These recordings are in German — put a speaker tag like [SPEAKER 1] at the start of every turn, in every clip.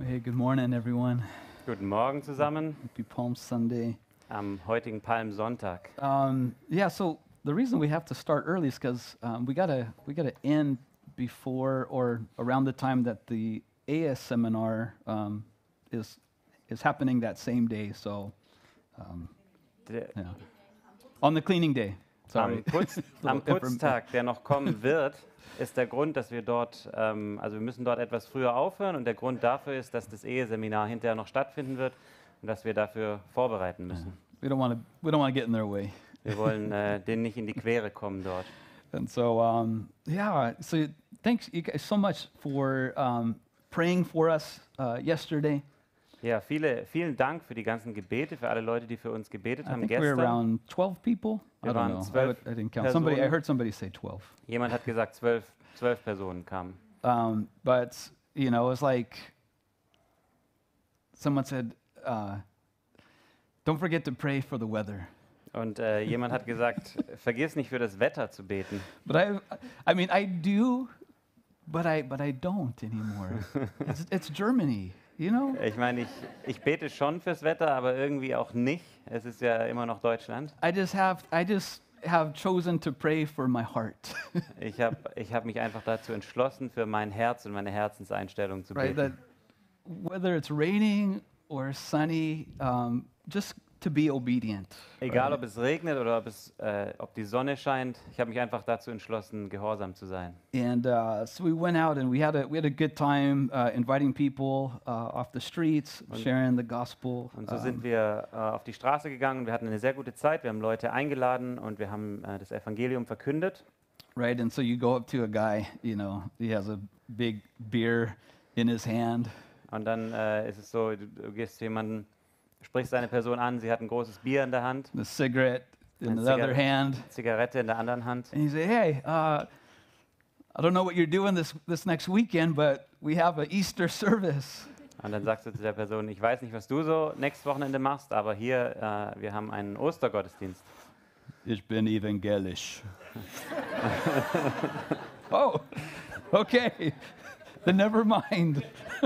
[SPEAKER 1] Hey, good morning, everyone.
[SPEAKER 2] Guten Morgen zusammen
[SPEAKER 1] Happy Palm Sunday.
[SPEAKER 2] am heutigen Palmsonntag.
[SPEAKER 1] So the reason we have to start early is because we gotta end before or around the time that the AS seminar is happening that same day. So
[SPEAKER 2] Der,
[SPEAKER 1] yeah, on the cleaning day. Sorry.
[SPEAKER 2] am, Putz, am Putztag, der noch kommen wird, ist der Grund, dass wir dort, also wir müssen dort etwas früher aufhören und der Grund dafür ist, dass das Eheseminar hinterher noch stattfinden wird und dass wir dafür vorbereiten müssen.
[SPEAKER 1] We don't want to get in their way.
[SPEAKER 2] Wir wollen denen nicht in die Quere kommen dort.
[SPEAKER 1] And so, so thanks you guys so much for praying for us yesterday.
[SPEAKER 2] Ja, vielen Dank für die ganzen Gebete, für alle Leute, die für uns gebetet
[SPEAKER 1] I
[SPEAKER 2] haben
[SPEAKER 1] think we're
[SPEAKER 2] gestern.
[SPEAKER 1] around 12 people. I
[SPEAKER 2] Wir
[SPEAKER 1] don't
[SPEAKER 2] waren
[SPEAKER 1] know.
[SPEAKER 2] 12
[SPEAKER 1] I didn't count. I
[SPEAKER 2] Personen.
[SPEAKER 1] heard somebody say 12.
[SPEAKER 2] Jemand hat gesagt, 12 Personen kamen.
[SPEAKER 1] But it was like someone said, "Don't forget to pray for the weather."
[SPEAKER 2] Und jemand hat gesagt, vergiss nicht für das Wetter zu beten.
[SPEAKER 1] But I do, but I don't anymore. It's Germany, you know.
[SPEAKER 2] Ich meine, ich bete schon fürs Wetter, aber irgendwie auch nicht. Es ist ja immer noch Deutschland.
[SPEAKER 1] I just have chosen to pray for my heart.
[SPEAKER 2] Ich hab mich einfach dazu entschlossen, für mein Herz und meine Herzenseinstellung zu
[SPEAKER 1] Right, that
[SPEAKER 2] beten.
[SPEAKER 1] whether it's raining or sunny, just to be obedient.
[SPEAKER 2] Egal, ob es regnet oder ob die Sonne scheint, ich habe mich einfach dazu entschlossen, gehorsam zu sein.
[SPEAKER 1] And so we went out and we had a good time inviting people off the streets, sharing the gospel.
[SPEAKER 2] Und so sind wir auf die Straße gegangen. Wir hatten eine sehr gute Zeit. Wir haben Leute eingeladen und wir haben das Evangelium verkündet.
[SPEAKER 1] Right, and so you go up to a guy, he has a big beer in his hand.
[SPEAKER 2] Und dann ist es so, du gehst zu jemandem, sprichst eine Person an, sie hat ein großes Bier in der Hand,
[SPEAKER 1] The cigarette in
[SPEAKER 2] Eine
[SPEAKER 1] the other hand,
[SPEAKER 2] Zigarette in der anderen Hand.
[SPEAKER 1] and you say, "Hey, I don't know what you're doing this next weekend, but we have a Easter service."
[SPEAKER 2] Und dann sagst du zu der Person, ich weiß nicht, was du so nächstes Wochenende machst, aber hier, wir haben einen Ostergottesdienst.
[SPEAKER 1] Ich bin evangelisch. Oh, okay. Then never mind.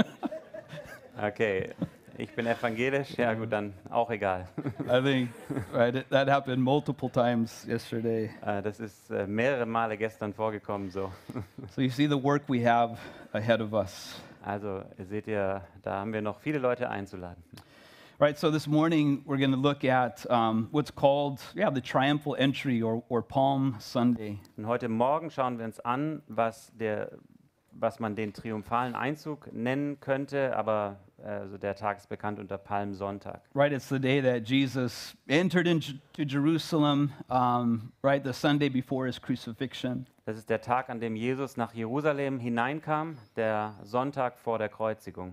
[SPEAKER 2] Okay, ich bin evangelisch, ja gut, dann auch egal.
[SPEAKER 1] I think that happened multiple times yesterday.
[SPEAKER 2] Das ist mehrere Male gestern vorgekommen so.
[SPEAKER 1] So you see the work we have ahead of us.
[SPEAKER 2] Also seht ihr, da haben wir noch viele Leute einzuladen.
[SPEAKER 1] Right, so this morning we're going to look at what's called, the triumphal entry or Palm Sunday.
[SPEAKER 2] Und heute Morgen schauen wir uns an, was man den triumphalen Einzug nennen könnte, aber also der Tag ist bekannt unter Palmsonntag.
[SPEAKER 1] Right, it's the day that Jesus entered into Jerusalem, right, the Sunday before his crucifixion.
[SPEAKER 2] Das ist der Tag, an dem Jesus nach Jerusalem hineinkam, der Sonntag vor der Kreuzigung.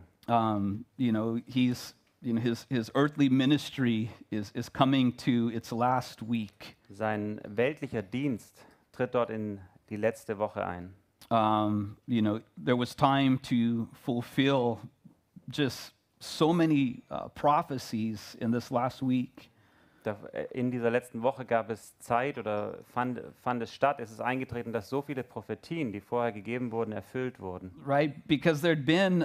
[SPEAKER 1] His earthly ministry is coming to its last week.
[SPEAKER 2] Sein weltlicher Dienst tritt dort in die letzte Woche ein.
[SPEAKER 1] There was time to fulfill just so many prophecies in this last week.
[SPEAKER 2] In dieser letzten Woche gab es Zeit oder fand es statt, es ist eingetreten, dass so viele Prophetien, die vorher gegeben wurden, erfüllt wurden.
[SPEAKER 1] Right, because there'd been,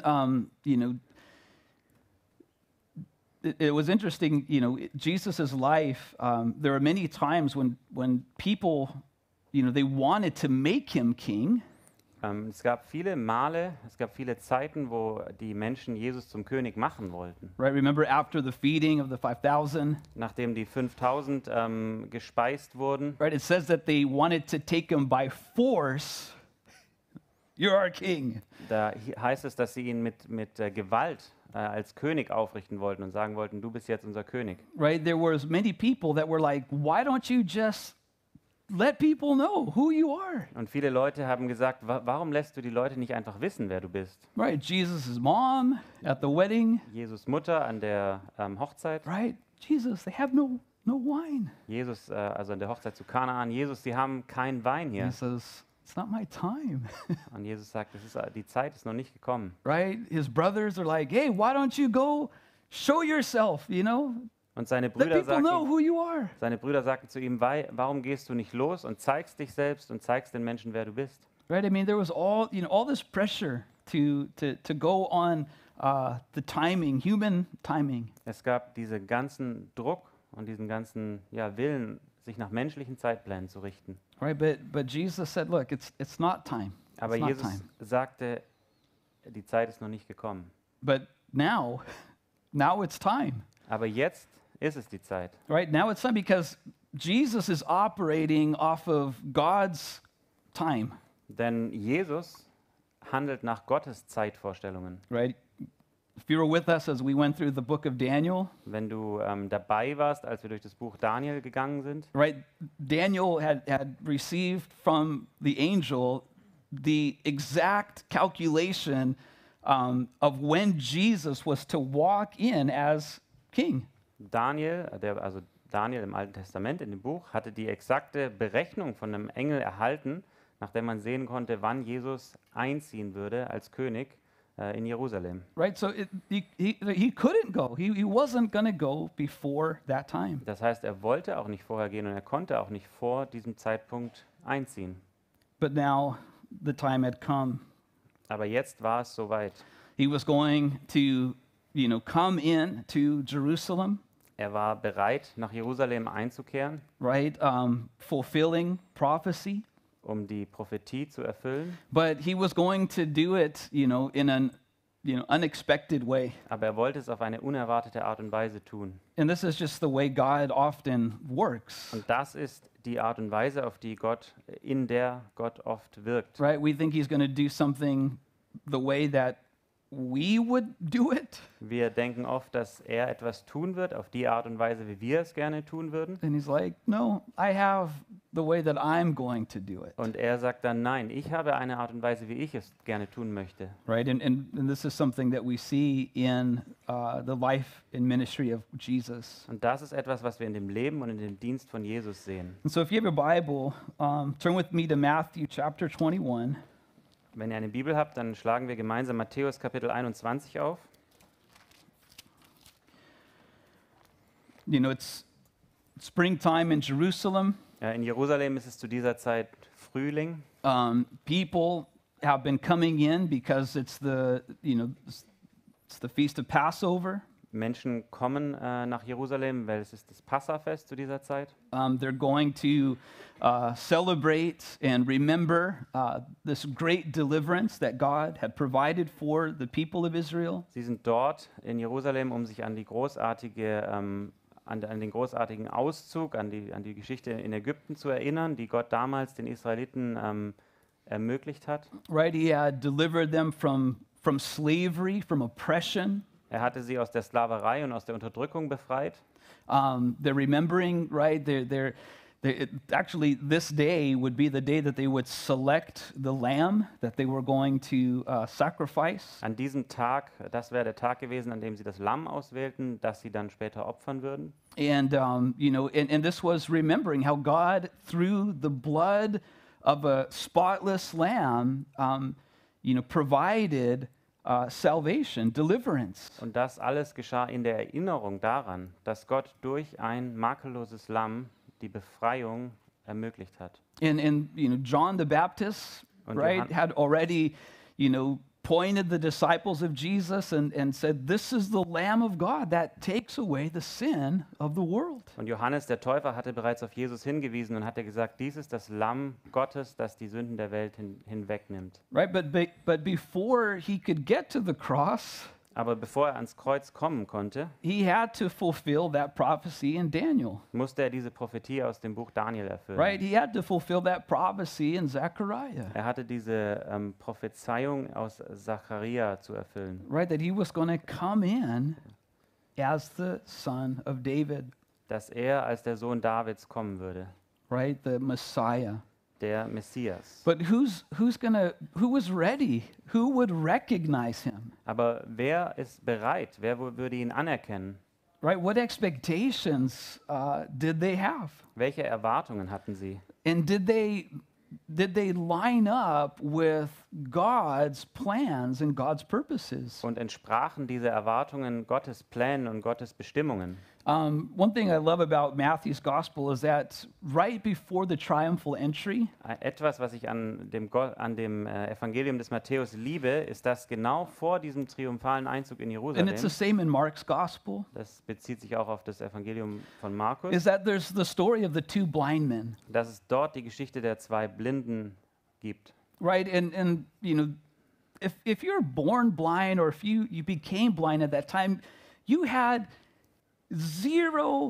[SPEAKER 1] it was interesting, Jesus' life, there were many times when people, they wanted to make him king.
[SPEAKER 2] Es gab viele Male, es gab viele Zeiten, wo die Menschen Jesus zum König machen wollten.
[SPEAKER 1] Right, remember after the feeding of the 5,000?
[SPEAKER 2] Nachdem die 5000 gespeist wurden,
[SPEAKER 1] Right, it says that they wanted to take him by force. You're our king.
[SPEAKER 2] da heißt es, dass sie ihn mit Gewalt als König aufrichten wollten und sagen wollten, du bist jetzt unser König.
[SPEAKER 1] Right, there was many people that were like, why don't you just let people know who you are?
[SPEAKER 2] Und viele Leute haben gesagt, warum lässt du die Leute nicht einfach wissen, wer du bist?
[SPEAKER 1] Right, Jesus' mom at the wedding.
[SPEAKER 2] Jesus Mutter an der Hochzeit,
[SPEAKER 1] Right, Jesus, they have no wine.
[SPEAKER 2] Jesus, also an der Hochzeit zu Kanaan, Jesus, sie haben keinen Wein
[SPEAKER 1] He
[SPEAKER 2] hier.
[SPEAKER 1] says, it's not my time.
[SPEAKER 2] Und Jesus sagt, die Zeit ist noch nicht gekommen.
[SPEAKER 1] Right, his brothers are like, hey, why don't you go show yourself,
[SPEAKER 2] Und seine
[SPEAKER 1] let
[SPEAKER 2] Brüder
[SPEAKER 1] people know
[SPEAKER 2] sagten,
[SPEAKER 1] who you are.
[SPEAKER 2] sagten zu ihm, warum gehst du nicht los und zeigst dich selbst und zeigst den Menschen, wer du bist?
[SPEAKER 1] Right, I mean, there was all this pressure to go on the timing, human timing.
[SPEAKER 2] Es gab diesen ganzen Druck und diesen ganzen Willen, sich nach menschlichen Zeitplänen zu richten.
[SPEAKER 1] Right, but Jesus said, look, it's not time.
[SPEAKER 2] Aber
[SPEAKER 1] It's not
[SPEAKER 2] Jesus
[SPEAKER 1] time.
[SPEAKER 2] sagte, die Zeit ist noch nicht gekommen.
[SPEAKER 1] But now it's time.
[SPEAKER 2] Aber jetzt ist es die Zeit.
[SPEAKER 1] Right, now it's time because Jesus is operating off of God's time.
[SPEAKER 2] Denn Jesus handelt nach Gottes Zeitvorstellungen.
[SPEAKER 1] Right? If you were with us as we went through the book of Daniel,
[SPEAKER 2] Wenn du dabei warst, als wir durch das Buch Daniel gegangen sind,
[SPEAKER 1] right? Daniel had received from the angel the exact calculation of when Jesus was to walk in as king.
[SPEAKER 2] Daniel im Alten Testament, in dem Buch, hatte die exakte Berechnung von einem Engel erhalten, nachdem man sehen konnte, wann Jesus einziehen würde als König in Jerusalem.
[SPEAKER 1] Right, so he couldn't go. He wasn't going to go before that time.
[SPEAKER 2] Das heißt, er wollte auch nicht vorher gehen und er konnte auch nicht vor diesem Zeitpunkt einziehen.
[SPEAKER 1] But now the time had come.
[SPEAKER 2] Aber jetzt war es soweit.
[SPEAKER 1] He was going to, come in to Jerusalem,
[SPEAKER 2] Er war bereit, nach Jerusalem einzukehren,
[SPEAKER 1] right? Fulfilling prophecy.
[SPEAKER 2] um die Prophetie zu erfüllen.
[SPEAKER 1] But he was going to do it, in an unexpected way.
[SPEAKER 2] Aber er wollte es auf eine unerwartete Art und Weise tun.
[SPEAKER 1] And this is just the way God often works.
[SPEAKER 2] Und das ist die Art und Weise, in der Gott oft wirkt.
[SPEAKER 1] Right? We think he's going to do something the way that we would do it.
[SPEAKER 2] Wir denken oft, dass er etwas tun wird, auf die Art und Weise, wie wir es gerne tun würden.
[SPEAKER 1] And he's like, no, I have the way that I'm going to do it.
[SPEAKER 2] Und er sagt dann, nein, ich habe eine Art und Weise, wie ich es gerne tun möchte.
[SPEAKER 1] Right? And this is something that we see in the life and ministry of Jesus.
[SPEAKER 2] Und das ist etwas, was wir in dem Leben und in dem Dienst von Jesus sehen.
[SPEAKER 1] And so if you have a Bible, turn with me to Matthew chapter 21.
[SPEAKER 2] Wenn ihr eine Bibel habt, dann schlagen wir gemeinsam Matthäus Kapitel 21 auf.
[SPEAKER 1] It's springtime in Jerusalem.
[SPEAKER 2] In Jerusalem ist es zu dieser Zeit Frühling.
[SPEAKER 1] People have been coming in because it's the feast of Passover.
[SPEAKER 2] Menschen kommen nach Jerusalem, weil es ist das Passafest zu dieser Zeit.
[SPEAKER 1] They're going to celebrate and remember this great deliverance that God had provided for the people of Israel.
[SPEAKER 2] Sie sind dort in Jerusalem, um sich an den großartigen Auszug, an die Geschichte in Ägypten zu erinnern, die Gott damals den Israeliten ermöglicht hat.
[SPEAKER 1] Right, he had delivered them from slavery, from oppression.
[SPEAKER 2] Er hatte sie aus der Sklaverei und aus der Unterdrückung befreit.
[SPEAKER 1] They're remembering, right? Actually, this day would be the day that they would select the lamb that they were going to sacrifice.
[SPEAKER 2] An diesem Tag, das wäre der Tag gewesen, an dem sie das Lamm auswählten, das sie dann später opfern würden.
[SPEAKER 1] And and this was remembering how God, through the blood of a spotless lamb, provided salvation, deliverance.
[SPEAKER 2] Und das alles geschah in der Erinnerung daran, dass Gott durch ein makelloses Lamm die Befreiung ermöglicht hat.
[SPEAKER 1] And John the Baptist,
[SPEAKER 2] Und
[SPEAKER 1] right, had already, pointed the disciples of Jesus and said, "This is the Lamb of God that takes away the sin of the world."
[SPEAKER 2] Und Johannes der Täufer hatte bereits auf Jesus hingewiesen und hatte gesagt, dies ist das Lamm Gottes, das die Sünden der Welt hinwegnimmt.
[SPEAKER 1] Right, but before he could get to the cross,
[SPEAKER 2] Aber bevor er ans Kreuz kommen konnte,
[SPEAKER 1] he had to fulfill that prophecy in Daniel.
[SPEAKER 2] musste er diese Prophetie aus dem Buch Daniel erfüllen.
[SPEAKER 1] Right, he had to fulfill that prophecy in Zechariah.
[SPEAKER 2] Er hatte diese Prophezeiung aus Zacharia zu erfüllen.
[SPEAKER 1] Right, that he was going to come in as the son of David.
[SPEAKER 2] Dass er als der Sohn Davids kommen würde,
[SPEAKER 1] Right, the Messiah.
[SPEAKER 2] der Messias.
[SPEAKER 1] But who was ready? Who would recognize him?
[SPEAKER 2] Aber wer ist bereit? Wer würde ihn anerkennen?
[SPEAKER 1] Right, what expectations did they have?
[SPEAKER 2] Welche Erwartungen hatten sie?
[SPEAKER 1] And did they line up with God's plans and God's purposes?
[SPEAKER 2] Und entsprachen diese Erwartungen Gottes Plänen und Gottes Bestimmungen?
[SPEAKER 1] One thing I love about Matthew's gospel is that right before the triumphal entry,
[SPEAKER 2] Etwas, was ich an dem Evangelium des Matthäus liebe, ist, dass genau vor diesem triumphalen Einzug in
[SPEAKER 1] and it's the
[SPEAKER 2] Jerusalem,
[SPEAKER 1] same in Mark's gospel,
[SPEAKER 2] das bezieht sich auch auf das Evangelium von Markus,
[SPEAKER 1] is that there's the story of the two blind men,
[SPEAKER 2] dass es dort die Geschichte der zwei Blinden gibt.
[SPEAKER 1] right? And you know, if you're born blind or if you became blind at that time, you had zero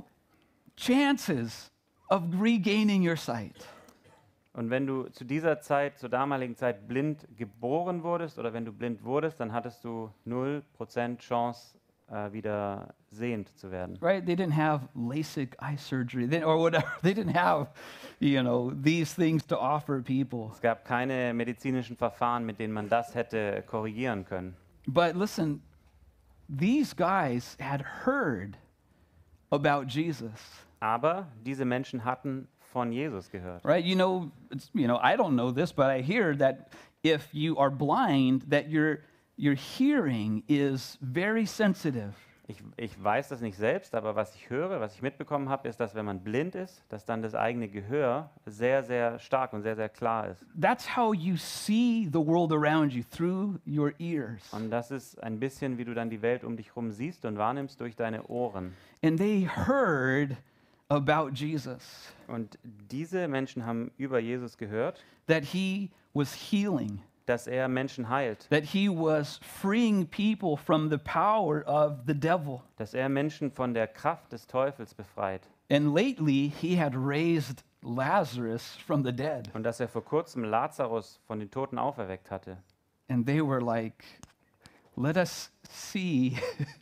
[SPEAKER 1] chances of regaining your sight.
[SPEAKER 2] Und wenn du zu dieser Zeit, zur damaligen Zeit blind geboren wurdest oder wenn du blind wurdest, dann hattest du 0% Chance, wieder sehend zu werden.
[SPEAKER 1] Right? They didn't have LASIK eye surgery or whatever. They didn't have, you know, these things to offer people.
[SPEAKER 2] Es gab keine medizinischen Verfahren, mit denen man das hätte korrigieren können.
[SPEAKER 1] But listen, these guys had heard about Jesus.
[SPEAKER 2] Aber diese Menschen hatten von Jesus gehört.
[SPEAKER 1] Right? You know, I don't know this, but I hear that if you are blind, that your hearing is very sensitive.
[SPEAKER 2] Ich weiß das nicht selbst, aber was ich höre, was ich mitbekommen habe, ist, dass wenn man blind ist, dass dann das eigene Gehör sehr, sehr stark und sehr, sehr klar ist.
[SPEAKER 1] That's how you see the world around you, through your ears.
[SPEAKER 2] Und das ist ein bisschen, wie du dann die Welt um dich herum siehst und wahrnimmst durch deine Ohren.
[SPEAKER 1] And they heard about Jesus,
[SPEAKER 2] Und diese Menschen haben über Jesus gehört,
[SPEAKER 1] that he was healing,
[SPEAKER 2] dass er Menschen heilt,
[SPEAKER 1] that he was freeing people from the power of the devil.
[SPEAKER 2] dass er Menschen von der Kraft des Teufels befreit
[SPEAKER 1] And lately, he had raised Lazarus from the dead.
[SPEAKER 2] und dass er vor kurzem Lazarus von den Toten auferweckt hatte.
[SPEAKER 1] And they were like, let us see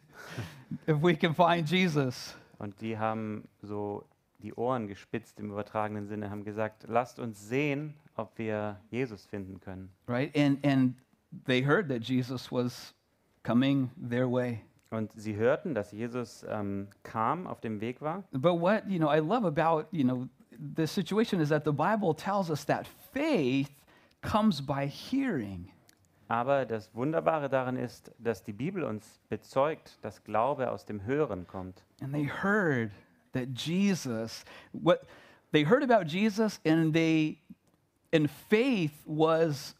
[SPEAKER 1] if we can find Jesus.
[SPEAKER 2] Und die haben so die Ohren gespitzt im übertragenen Sinne, haben gesagt, lasst uns sehen, ob wir Jesus finden können.
[SPEAKER 1] Right? And they heard that Jesus was coming their way.
[SPEAKER 2] Und sie hörten, dass Jesus kam, auf dem Weg war.
[SPEAKER 1] But what, I love about, this situation is that the Bible tells us that faith comes by hearing.
[SPEAKER 2] Aber das Wunderbare daran ist, dass die Bibel uns bezeugt, dass Glaube aus dem Hören kommt.
[SPEAKER 1] And they heard that they heard about Jesus, and faith was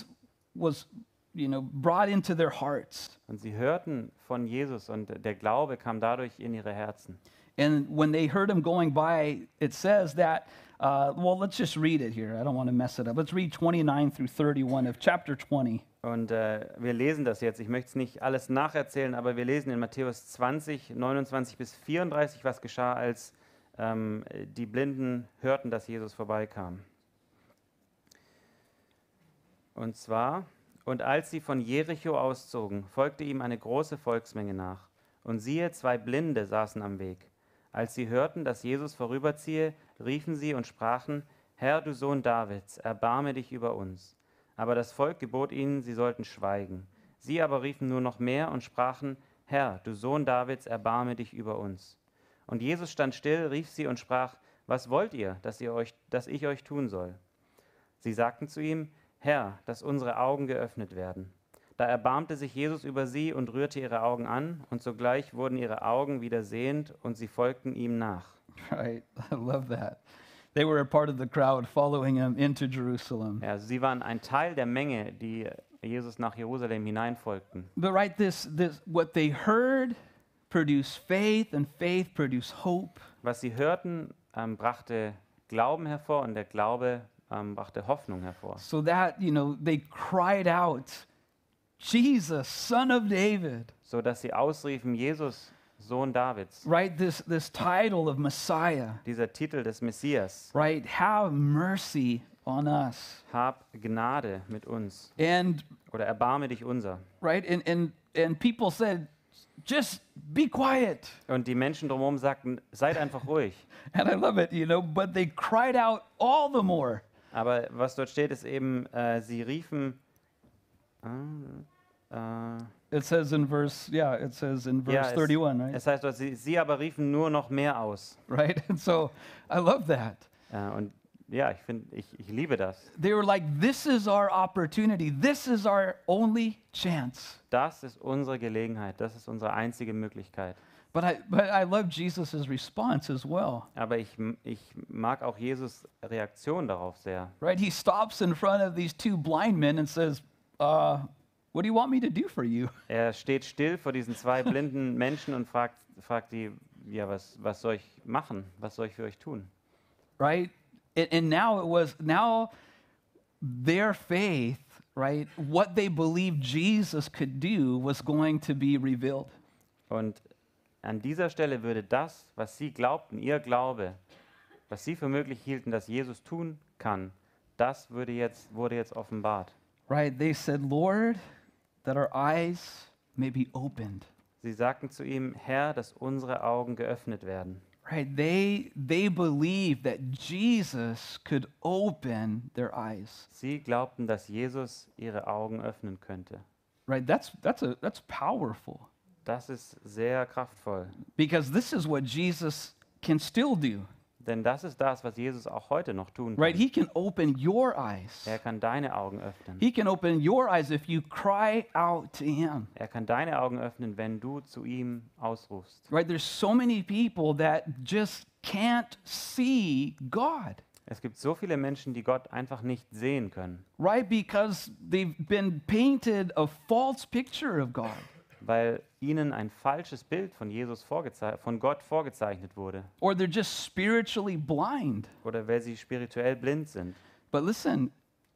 [SPEAKER 1] brought into their hearts.
[SPEAKER 2] Und sie hörten von Jesus und der Glaube kam dadurch in ihre Herzen.
[SPEAKER 1] And when they heard him going by, it says that, let's just read it here. I don't want to mess it up. Let's read 29 through 31 of chapter 20.
[SPEAKER 2] Und wir lesen das jetzt. Ich möchte es nicht alles nacherzählen, aber wir lesen in Matthäus 20, 29 bis 34, was geschah, als die Blinden hörten, dass Jesus vorbeikam. Und zwar, und als sie von Jericho auszogen, folgte ihm eine große Volksmenge nach. Und siehe, zwei Blinde saßen am Weg. Als sie hörten, dass Jesus vorüberziehe, riefen sie und sprachen, Herr, du Sohn Davids, erbarme dich über uns. Aber das Volk gebot ihnen, sie sollten schweigen. Sie aber riefen nur noch mehr und sprachen, Herr, du Sohn Davids, erbarme dich über uns. Und Jesus stand still, rief sie und sprach, was wollt ihr, dass ich euch tun soll? Sie sagten zu ihm, Herr, dass unsere Augen geöffnet werden. Da erbarmte sich Jesus über sie und rührte ihre Augen an, und sogleich wurden ihre Augen wieder sehend, und sie folgten ihm nach.
[SPEAKER 1] Right, I love that. They were a part of the crowd following him into Jerusalem.
[SPEAKER 2] Ja, also sie waren ein Teil der Menge, die Jesus nach Jerusalem hineinfolgten.
[SPEAKER 1] But right, this what they heard produced faith, and faith produced hope.
[SPEAKER 2] Was sie hörten, brachte Glauben hervor, und der Glaube brachte Hoffnung hervor.
[SPEAKER 1] So that, they cried out, Jesus, Son of David.
[SPEAKER 2] So dass sie ausriefen, Jesus, Sohn Davids.
[SPEAKER 1] Right, this title of Messiah.
[SPEAKER 2] Dieser Titel des Messias.
[SPEAKER 1] Right, have mercy on us.
[SPEAKER 2] Hab Gnade mit uns.
[SPEAKER 1] And
[SPEAKER 2] Oder erbarme dich unser.
[SPEAKER 1] right, and people said, just be quiet.
[SPEAKER 2] Und die Menschen drumherum sagten, seid einfach ruhig.
[SPEAKER 1] And I love it, but they cried out all the more.
[SPEAKER 2] Aber was dort steht, ist eben, sie riefen,
[SPEAKER 1] It says in verse 31, right?
[SPEAKER 2] es heißt dort, sie aber riefen nur noch mehr aus.
[SPEAKER 1] Right? And so I love that.
[SPEAKER 2] Und ja, ich liebe das.
[SPEAKER 1] They were like, this is our opportunity. This is our only chance.
[SPEAKER 2] Das ist unsere Gelegenheit, das ist unsere einzige Möglichkeit.
[SPEAKER 1] But I love Jesus' response as well.
[SPEAKER 2] Aber ich mag auch Jesus' Reaktion darauf sehr.
[SPEAKER 1] Right? He stops in front of these two blind men and says, what do you want me to do for you?
[SPEAKER 2] Er steht still vor diesen zwei blinden Menschen und fragt die, ja, was soll ich machen? Was soll ich für euch tun?
[SPEAKER 1] Right? And now their faith, right? What they believed Jesus could do was going to be revealed.
[SPEAKER 2] Und an dieser Stelle würde das, was sie glaubten, ihr Glaube, was sie für möglich hielten, dass Jesus tun kann, das wurde jetzt offenbart.
[SPEAKER 1] Right? They said, Lord, that our eyes may be opened.
[SPEAKER 2] Sie sagten zu ihm, Herr, dass unsere Augen geöffnet werden.
[SPEAKER 1] Right? They believed that Jesus could open their eyes.
[SPEAKER 2] Sie glaubten, dass Jesus ihre Augen öffnen könnte.
[SPEAKER 1] Right? That's powerful.
[SPEAKER 2] Das ist sehr kraftvoll,
[SPEAKER 1] Because this is what Jesus can still do.
[SPEAKER 2] denn das ist das, was Jesus auch heute noch tun
[SPEAKER 1] Right?
[SPEAKER 2] kann.
[SPEAKER 1] He can open your eyes.
[SPEAKER 2] Er kann deine Augen öffnen.
[SPEAKER 1] He can open your eyes if you cry out to him.
[SPEAKER 2] Er kann deine Augen öffnen, wenn du zu ihm ausrufst.
[SPEAKER 1] Right? There's so many people that just can't see God.
[SPEAKER 2] Es gibt so viele Menschen, die Gott einfach nicht sehen können,
[SPEAKER 1] Right? Because they've been painted a false picture of God.
[SPEAKER 2] weil ihnen ein falsches Bild von von Gott vorgezeichnet wurde
[SPEAKER 1] Or they're just spiritually blind.
[SPEAKER 2] oder weil sie spirituell blind sind.
[SPEAKER 1] But listen,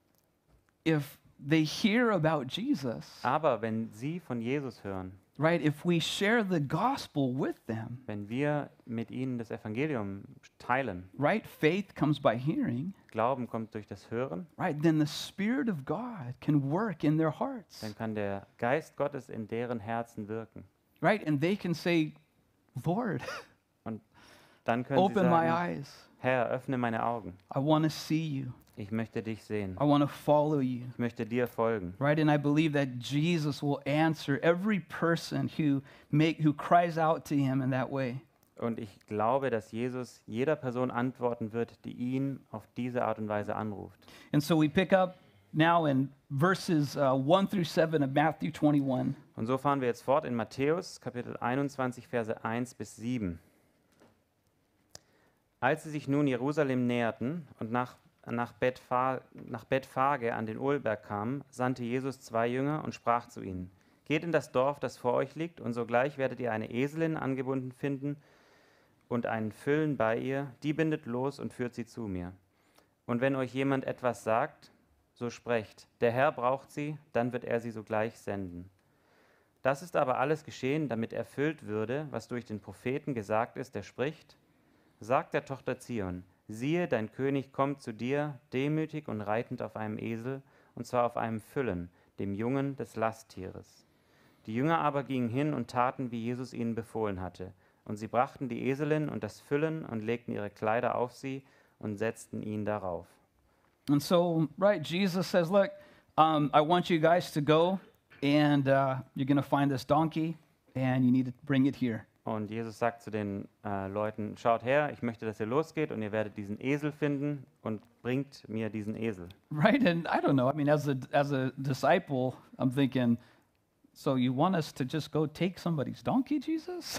[SPEAKER 1] if they hear about Jesus,
[SPEAKER 2] Aber wenn sie von Jesus hören,
[SPEAKER 1] right? If we share the gospel with them,
[SPEAKER 2] wenn wir mit ihnen das Evangelium teilen,
[SPEAKER 1] right? Faith comes by hearing,
[SPEAKER 2] Glauben kommt durch das Hören,
[SPEAKER 1] right? Then the Spirit of God can work in their hearts,
[SPEAKER 2] dann kann der Geist Gottes in deren Herzen wirken.
[SPEAKER 1] right? And they can say, Lord,
[SPEAKER 2] Und dann können sie
[SPEAKER 1] open my
[SPEAKER 2] sagen,
[SPEAKER 1] eyes.
[SPEAKER 2] Herr, öffne meine Augen.
[SPEAKER 1] I want to see you.
[SPEAKER 2] Ich möchte dich sehen.
[SPEAKER 1] I want to follow you.
[SPEAKER 2] Ich möchte dir folgen.
[SPEAKER 1] Right? And I believe that Jesus will answer every person who cries out to him in that way.
[SPEAKER 2] Und ich glaube, dass Jesus jeder Person antworten wird, die ihn auf diese Art und Weise anruft.
[SPEAKER 1] And so we pick up now in verses 1 through 7 of Matthew 21.
[SPEAKER 2] Und so fahren wir jetzt fort in Matthäus Kapitel 21, Verse 1 bis 7. Als sie sich nun Jerusalem näherten und nach Bethphage an den Olberg kamen, sandte Jesus 2 Jünger und sprach zu ihnen: Geht in das Dorf, das vor euch liegt, und sogleich werdet ihr eine Eselin angebunden finden und einen Füllen bei ihr, die bindet los und führt sie zu mir. Und wenn euch jemand etwas sagt, so sprecht, der Herr braucht sie, dann wird er sie sogleich senden. Das ist aber alles geschehen, damit erfüllt würde, was durch den Propheten gesagt ist, der spricht: Sagt der Tochter Zion, siehe, dein König kommt zu dir, demütig und reitend auf einem Esel, und zwar auf einem Füllen, dem Jungen des Lasttieres. Die Jünger aber gingen hin und taten, wie Jesus ihnen befohlen hatte. Und sie brachten die Eselin und das Füllen und legten ihre Kleider auf sie und setzten ihn darauf.
[SPEAKER 1] And so, right, Jesus says, look, I want you guys to go and you're going to find this donkey and you need to bring it here.
[SPEAKER 2] Und Jesus sagt zu den Leuten, schaut her, ich möchte, dass ihr losgeht und ihr werdet diesen Esel finden und bringt mir diesen Esel.
[SPEAKER 1] Right? And I don't know. I mean, as a disciple, I'm thinking, so you want us to just go take somebody's donkey, Jesus?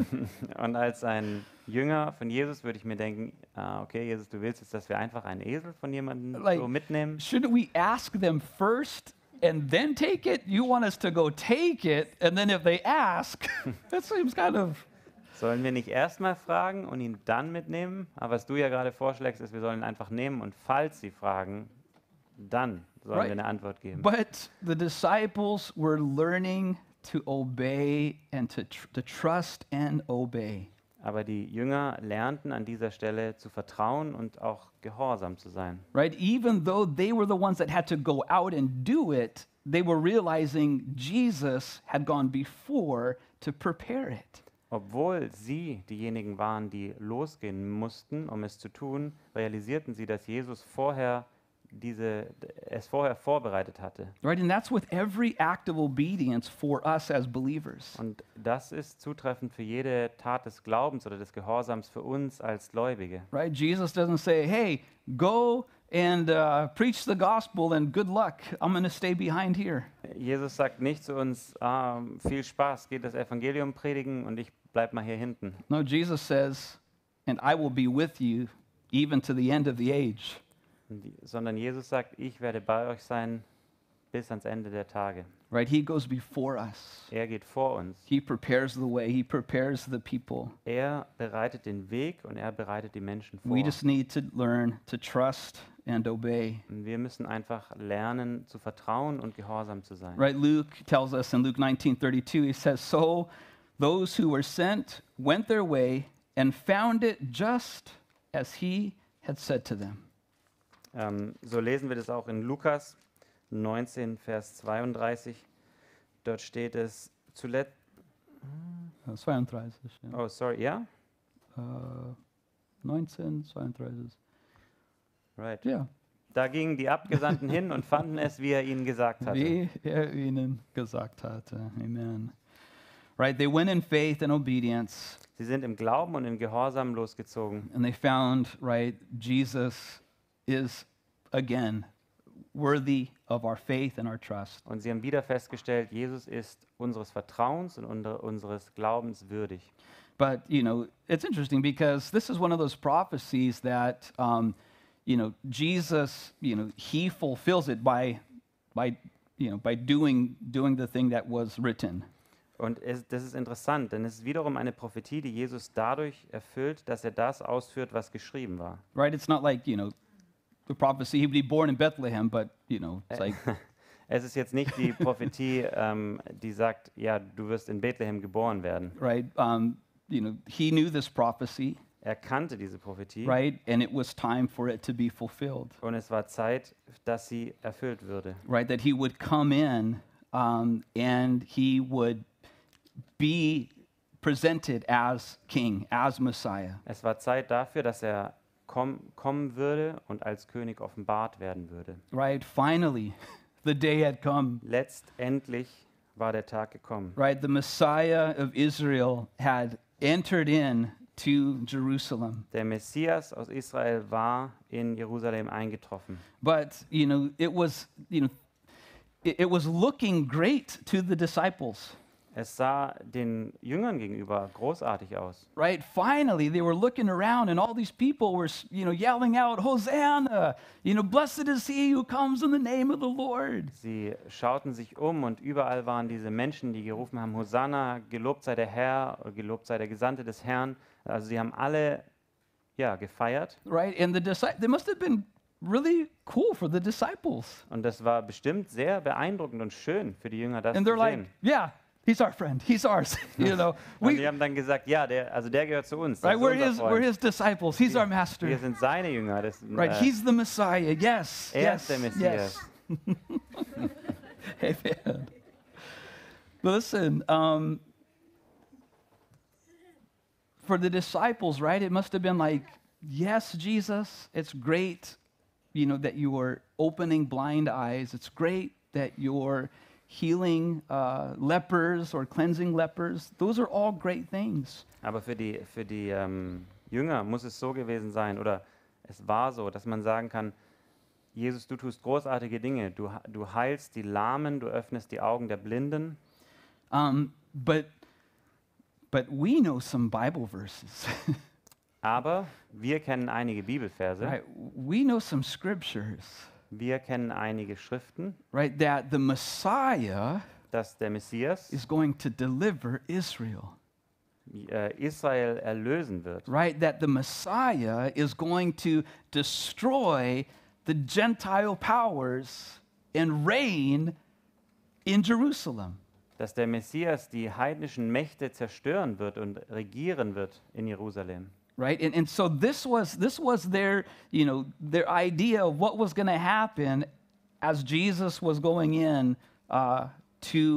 [SPEAKER 2] Und als ein Jünger von Jesus würde ich mir denken, okay, Jesus, du willst jetzt, dass wir einfach einen Esel von jemandem
[SPEAKER 1] Like,
[SPEAKER 2] so mitnehmen?
[SPEAKER 1] Shouldn't we ask them first and then take it? You want us to go take it, and then if they ask, that seems kind of...
[SPEAKER 2] Sollen wir nicht erstmal fragen und ihn dann mitnehmen? Aber was du ja gerade vorschlägst, ist, wir sollen ihn einfach nehmen und falls sie fragen, dann sollen wir eine Antwort geben.
[SPEAKER 1] But the disciples were learning to obey and to trust and obey.
[SPEAKER 2] Aber die Jünger lernten an dieser Stelle zu vertrauen und auch gehorsam zu sein.
[SPEAKER 1] Right? Even though they were the ones that had to go out and do it, they were realizing Jesus had gone before to prepare it.
[SPEAKER 2] Obwohl sie diejenigen waren, die losgehen mussten, um es zu tun, realisierten sie, dass Jesus vorher es vorher vorbereitet hatte.
[SPEAKER 1] Right? And that's with every act of obedience for us as believers.
[SPEAKER 2] Und das ist zutreffend für jede Tat des Glaubens oder des Gehorsams für uns als Gläubige.
[SPEAKER 1] Right? Jesus doesn't say, hey, go and preach the gospel and good luck. I'm going to stay behind here.
[SPEAKER 2] Jesus sagt nicht zu uns, viel Spaß, geht das Evangelium predigen und ich bleib mal hier hinten.
[SPEAKER 1] No, Jesus says, and I will be with you even to the end of the age.
[SPEAKER 2] Sondern Jesus sagt, ich werde bei euch sein bis ans Ende der Tage.
[SPEAKER 1] Right? He goes before us.
[SPEAKER 2] Er geht vor uns.
[SPEAKER 1] He prepares the way. He prepares the people.
[SPEAKER 2] Er bereitet den Weg und er bereitet die Menschen vor.
[SPEAKER 1] We just need to learn to trust and obey.
[SPEAKER 2] Und wir müssen einfach lernen, zu vertrauen und gehorsam zu sein.
[SPEAKER 1] Right? Luke tells us in Luke 19:32, he says, so those who were sent went their way and found it just as he had said to them.
[SPEAKER 2] So lesen wir das auch in Lukas 19, Vers 32. Dort steht es zuletzt.
[SPEAKER 1] 32, ja.
[SPEAKER 2] Oh, sorry, ja?
[SPEAKER 1] 19, 32.
[SPEAKER 2] Right.
[SPEAKER 1] Ja,
[SPEAKER 2] Da gingen die Abgesandten hin und fanden es, wie er ihnen gesagt hatte.
[SPEAKER 1] wie ihnen gesagt hatte. Amen. Right, they went in faith and obedience,
[SPEAKER 2] Sie sind im Glauben und im Gehorsam losgezogen.
[SPEAKER 1] and they found, right, Jesus is, again, worthy of our faith and our trust.
[SPEAKER 2] Und sie haben wieder festgestellt, Jesus ist unseres Vertrauens und unseres Glaubens würdig.
[SPEAKER 1] But, it's interesting because this is one of those prophecies that, Jesus, he fulfills it by doing the thing that was written.
[SPEAKER 2] Und das ist interessant, denn es ist wiederum eine Prophetie, die Jesus dadurch erfüllt, dass er das ausführt, was geschrieben war.
[SPEAKER 1] Right? It's not like, the prophecy, he would be born in Bethlehem, but, it's like,
[SPEAKER 2] Es ist jetzt nicht die Prophetie, die sagt, ja, du wirst in Bethlehem geboren werden.
[SPEAKER 1] right? He knew this prophecy,
[SPEAKER 2] Er kannte diese Prophetie
[SPEAKER 1] right? And it was time for it to be fulfilled,
[SPEAKER 2] und es war Zeit, dass sie erfüllt würde.
[SPEAKER 1] right? That he would come in and he would be presented as king, as Messiah.
[SPEAKER 2] Es war Zeit dafür, dass er kommen würde und als König offenbart werden würde.
[SPEAKER 1] Right? Finally, the day had come.
[SPEAKER 2] Letztendlich war der Tag gekommen.
[SPEAKER 1] Right? The Messiah of Israel had entered in to Jerusalem.
[SPEAKER 2] Der Messias aus Israel war in Jerusalem eingetroffen.
[SPEAKER 1] But, it was, it was looking great to the disciples.
[SPEAKER 2] Es sah den Jüngern gegenüber großartig aus.
[SPEAKER 1] Right? Finally, they were looking around and all these people were, yelling out, Hosanna! Blessed is he who comes in the name of the Lord.
[SPEAKER 2] Sie schauten sich um und überall waren diese Menschen, die gerufen haben, Hosanna, gelobt sei der Herr, gelobt sei der Gesandte des Herrn. Also sie haben alle gefeiert.
[SPEAKER 1] Right? And they must have been really cool for the disciples.
[SPEAKER 2] Und das war bestimmt sehr beeindruckend und schön für die Jünger, das
[SPEAKER 1] And
[SPEAKER 2] zu
[SPEAKER 1] they're like,
[SPEAKER 2] sehen.
[SPEAKER 1] yeah, he's our friend. He's ours.
[SPEAKER 2] Und
[SPEAKER 1] We,
[SPEAKER 2] die haben dann gesagt, ja, der gehört zu uns. Das
[SPEAKER 1] right?
[SPEAKER 2] ist
[SPEAKER 1] We're
[SPEAKER 2] unser
[SPEAKER 1] his,
[SPEAKER 2] Freund.
[SPEAKER 1] we're his disciples. He's our
[SPEAKER 2] Wir
[SPEAKER 1] master.
[SPEAKER 2] sind seine Jünger. Das,
[SPEAKER 1] Right? He's the Messiah. Yes.
[SPEAKER 2] er
[SPEAKER 1] Yes.
[SPEAKER 2] ist der Messias.
[SPEAKER 1] Yes. Amen. Listen, for the disciples, right? It must have been like, yes, Jesus, it's great, that you are opening blind eyes. It's great that you're healing lepers or cleansing lepers. Those are all great things.
[SPEAKER 2] Aber für die Jünger muss es so gewesen sein, oder es war so, dass man sagen kann, Jesus, du tust großartige Dinge. Du heilst die Lahmen, du öffnest die Augen der Blinden.
[SPEAKER 1] But we know some Bible verses.
[SPEAKER 2] Aber wir kennen einige Bibelverse.
[SPEAKER 1] Right? We know some scriptures,
[SPEAKER 2] Wir kennen einige Schriften,
[SPEAKER 1] right? That the Messiah
[SPEAKER 2] dass der Messias
[SPEAKER 1] is going to deliver Israel,
[SPEAKER 2] Israel erlösen wird.
[SPEAKER 1] right? That the Messiah is going to destroy the Gentile powers and reign in Jerusalem.
[SPEAKER 2] Dass der Messias die heidnischen Mächte zerstören wird und regieren wird in Jerusalem.
[SPEAKER 1] Right? And so this was their, their idea of what was going to happen as Jesus was going in to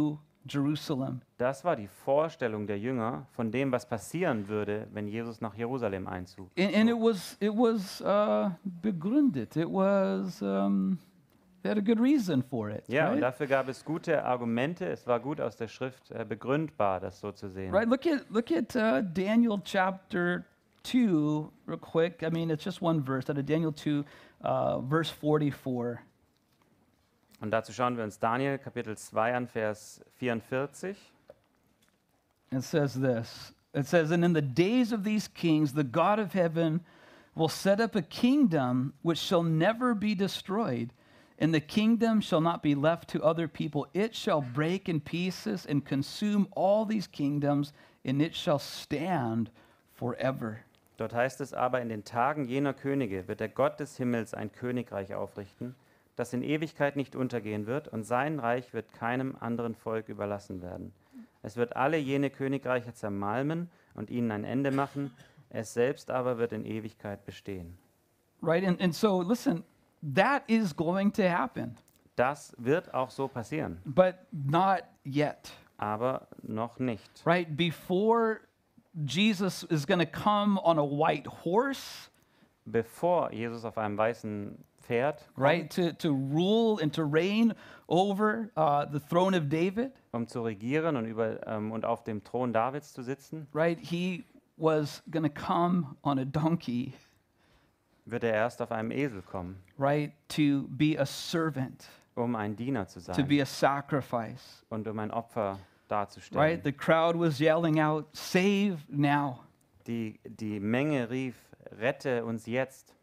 [SPEAKER 1] Jerusalem.
[SPEAKER 2] Das war die Vorstellung der Jünger von dem, was passieren würde, wenn Jesus nach Jerusalem einzog.
[SPEAKER 1] And it was begründet. It was they had a good reason for it.
[SPEAKER 2] Ja, und
[SPEAKER 1] right?
[SPEAKER 2] dafür gab es gute Argumente. Es war gut aus der Schrift begründbar, das so zu sehen.
[SPEAKER 1] Right. Look at Daniel chapter 2 real quick. I mean, it's just one verse. Out of Daniel 2, verse 44.
[SPEAKER 2] Und dazu schauen wir uns Daniel Kapitel 2 an, Vers 44.
[SPEAKER 1] It says this. It says, "And in the days of these kings, the God of heaven will set up a kingdom which shall never be destroyed, and the kingdom shall not be left to other people. It shall break in pieces and consume all these kingdoms, and it shall stand forever."
[SPEAKER 2] Dort heißt es aber, in den Tagen jener Könige wird der Gott des Himmels ein Königreich aufrichten, das in Ewigkeit nicht untergehen wird, und sein Reich wird keinem anderen Volk überlassen werden. Es wird alle jene Königreiche zermalmen und ihnen ein Ende machen, es selbst aber wird in Ewigkeit bestehen.
[SPEAKER 1] Right? And so, listen, that is going to happen,
[SPEAKER 2] Das wird auch so passieren,
[SPEAKER 1] but not yet.
[SPEAKER 2] aber noch nicht.
[SPEAKER 1] Right? Before Jesus is going to come on a white horse,
[SPEAKER 2] Bevor Jesus auf einem weißen Pferd
[SPEAKER 1] right, to rule and to reign over the throne of David,
[SPEAKER 2] um zu regieren und auf dem Thron Davids zu sitzen,
[SPEAKER 1] right? He was going to come on a donkey,
[SPEAKER 2] wird er erst auf einem Esel kommen,
[SPEAKER 1] right, to be a servant,
[SPEAKER 2] um ein Diener zu
[SPEAKER 1] to
[SPEAKER 2] sein
[SPEAKER 1] be a sacrifice,
[SPEAKER 2] und um ein Opfer darzustellen.
[SPEAKER 1] right? The crowd was yelling out, "Save now."
[SPEAKER 2] Die Menge rief, rette uns jetzt.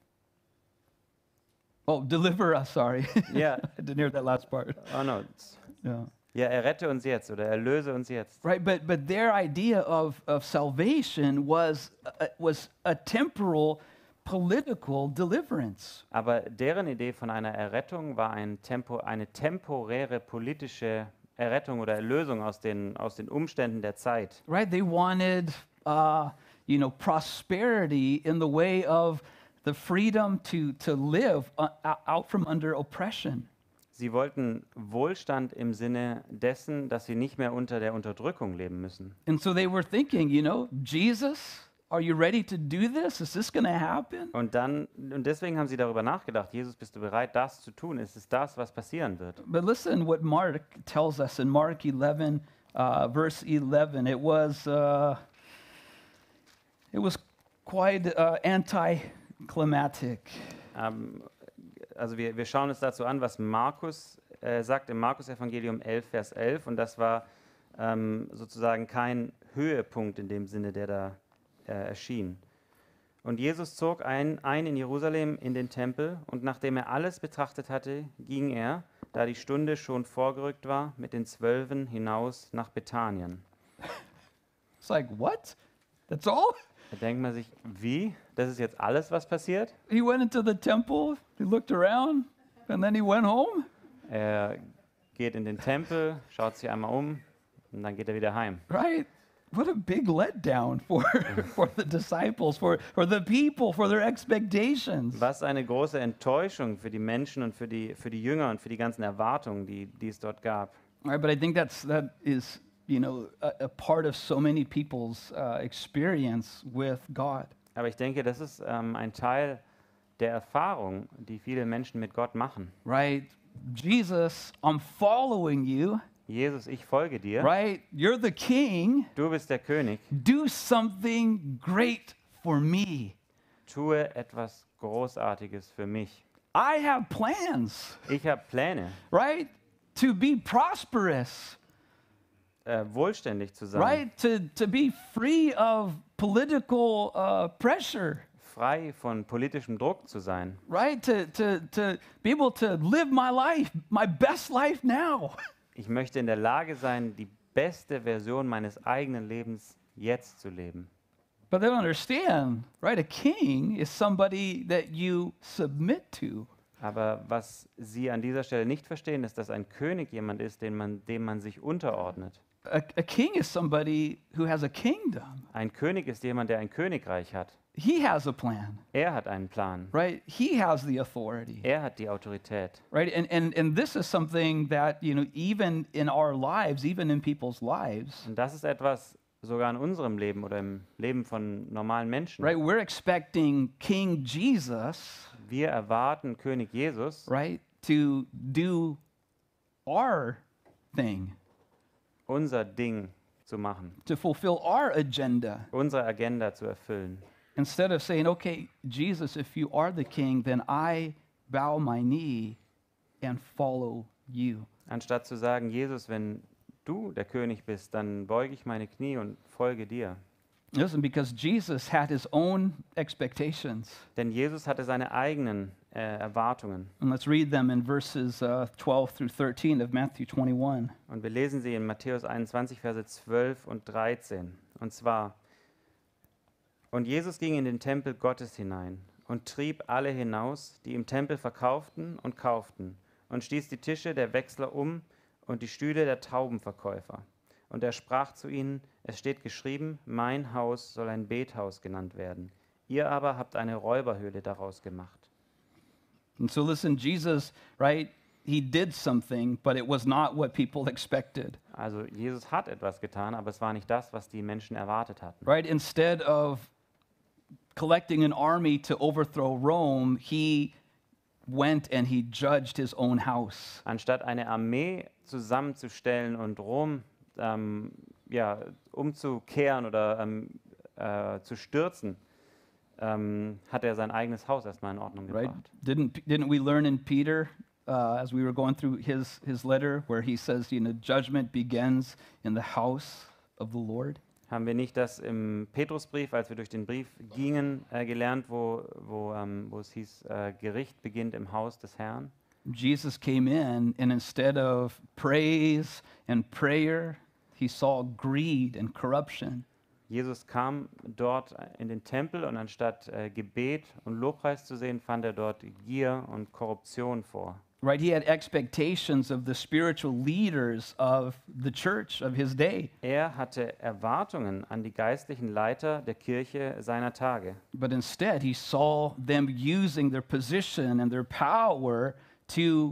[SPEAKER 1] Oh, deliver us, sorry.
[SPEAKER 2] Ja,
[SPEAKER 1] I didn't hear that last part.
[SPEAKER 2] oh no.
[SPEAKER 1] Yeah.
[SPEAKER 2] Ja, errette uns jetzt oder erlöse uns jetzt.
[SPEAKER 1] Right, but their idea of salvation was a temporal political deliverance.
[SPEAKER 2] Aber deren Idee von einer Errettung war eine temporäre politische Errettung oder Erlösung aus den Umständen der Zeit.
[SPEAKER 1] Right, they wanted prosperity in the way of the freedom to live out from under oppression.
[SPEAKER 2] Sie wollten Wohlstand im Sinne dessen, dass sie nicht mehr unter der Unterdrückung leben müssen.
[SPEAKER 1] And so they were thinking, Jesus, are you ready to do this? Is this going to happen?
[SPEAKER 2] Und deswegen haben sie darüber nachgedacht, Jesus, bist du bereit, das zu tun? Ist es das, was passieren wird?
[SPEAKER 1] But listen what Mark tells us in Mark 11, verse 11. It was quite anticlimactic.
[SPEAKER 2] Also wir schauen uns dazu an, was Markus sagt im Markus-Evangelium 11, Vers 11. Und das war sozusagen kein Höhepunkt in dem Sinne, der da erschien. Und Jesus zog ein in Jerusalem in den Tempel, und nachdem er alles betrachtet hatte, ging er, da die Stunde schon vorgerückt war, mit den 12 hinaus nach Bethanien.
[SPEAKER 1] It's like, what? That's all?
[SPEAKER 2] Da denkt man sich, wie? Das ist jetzt alles, was passiert?
[SPEAKER 1] He went into the temple, he looked around, and then he went home?
[SPEAKER 2] Er geht in den Tempel, schaut sich einmal um und dann geht er wieder heim.
[SPEAKER 1] Right? What a big letdown for the disciples, for the people, for their expectations.
[SPEAKER 2] Was eine große Enttäuschung für die Menschen und für die Jünger und für die ganzen Erwartungen, die es dort gab.
[SPEAKER 1] Right, but I think that is a part of so many people's experience with God.
[SPEAKER 2] Aber ich denke, das ist ein Teil der Erfahrung, die viele Menschen mit Gott machen.
[SPEAKER 1] Right? Jesus, I'm following you.
[SPEAKER 2] Jesus, ich folge dir.
[SPEAKER 1] Right? You're the king.
[SPEAKER 2] Du bist der König.
[SPEAKER 1] Do something great for me.
[SPEAKER 2] Tue etwas Großartiges für mich.
[SPEAKER 1] I have plans.
[SPEAKER 2] Ich habe Pläne,
[SPEAKER 1] Right? To be prosperous.
[SPEAKER 2] wohlständig zu sein,
[SPEAKER 1] Right? To be free of political pressure.
[SPEAKER 2] frei von politischem Druck zu sein,
[SPEAKER 1] Right? To be able to live my life, my best life now.
[SPEAKER 2] Ich möchte in der Lage sein, die beste Version meines eigenen Lebens jetzt zu leben.
[SPEAKER 1] But they don't understand, right? A king is somebody that you submit to.
[SPEAKER 2] Aber was sie an dieser Stelle nicht verstehen, ist, dass ein König jemand ist, dem man sich unterordnet.
[SPEAKER 1] A king is somebody who has a kingdom.
[SPEAKER 2] Ein König ist jemand, der ein Königreich hat.
[SPEAKER 1] He has a plan,
[SPEAKER 2] Er hat einen Plan.
[SPEAKER 1] right? He has the authority,
[SPEAKER 2] Er hat die Autorität.
[SPEAKER 1] right? And this is something that, even in our lives, even in people's lives,
[SPEAKER 2] Und das ist etwas sogar in unserem Leben oder im Leben von normalen Menschen.
[SPEAKER 1] right? We're expecting King Jesus,
[SPEAKER 2] Wir erwarten König Jesus,
[SPEAKER 1] right, to do our thing,
[SPEAKER 2] unser Ding zu machen,
[SPEAKER 1] to fulfill our agenda.
[SPEAKER 2] unsere Agenda zu erfüllen.
[SPEAKER 1] Instead of saying, okay, Jesus, if you are the king, then I bow my knee and follow you.
[SPEAKER 2] Anstatt zu sagen, Jesus, wenn du der König bist, dann beuge ich meine Knie und folge dir.
[SPEAKER 1] Listen, because Jesus had his own expectations.
[SPEAKER 2] Denn Jesus hatte seine eigenen Erwartungen.
[SPEAKER 1] And let's read them in verses 12 through 13 of Matthew 21.
[SPEAKER 2] Und wir lesen sie in Matthäus 21, Verse 12 und 13. Und zwar, und Jesus ging in den Tempel Gottes hinein und trieb alle hinaus, die im Tempel verkauften und kauften, und stieß die Tische der Wechsler um und die Stühle der Taubenverkäufer. Und er sprach zu ihnen, es steht geschrieben, mein Haus soll ein Bethaus genannt werden. Ihr aber habt eine Räuberhöhle daraus gemacht.
[SPEAKER 1] And so listen, Jesus, right, he did something, but it was not what people expected,
[SPEAKER 2] Also Jesus hat etwas getan, aber es war nicht das, was die Menschen erwartet hatten.
[SPEAKER 1] right? Instead of collecting an army to overthrow Rome, he went and he judged his own house.
[SPEAKER 2] Anstatt eine Armee zusammenzustellen und Rom umzukehren oder zu stürzen, hat er sein eigenes Haus erstmal in Ordnung
[SPEAKER 1] Right?
[SPEAKER 2] gebracht.
[SPEAKER 1] Didn't we learn in Peter as we were going through his letter where he says, judgment begins in the house of the Lord?
[SPEAKER 2] Haben wir nicht das im Petrusbrief, als wir durch den Brief gingen, gelernt, wo es hieß, Gericht beginnt im Haus des Herrn?
[SPEAKER 1] Jesus came in, and instead of praise and prayer, he saw greed and corruption.
[SPEAKER 2] Jesus kam dort in den Tempel und anstatt Gebet und Lobpreis zu sehen, fand er dort Gier und Korruption vor.
[SPEAKER 1] Right? He had expectations of the spiritual leaders of the church of his day.
[SPEAKER 2] Er hatte Erwartungen an die geistlichen Leiter der Kirche seiner Tage.
[SPEAKER 1] But instead, he saw them using their position and their power to,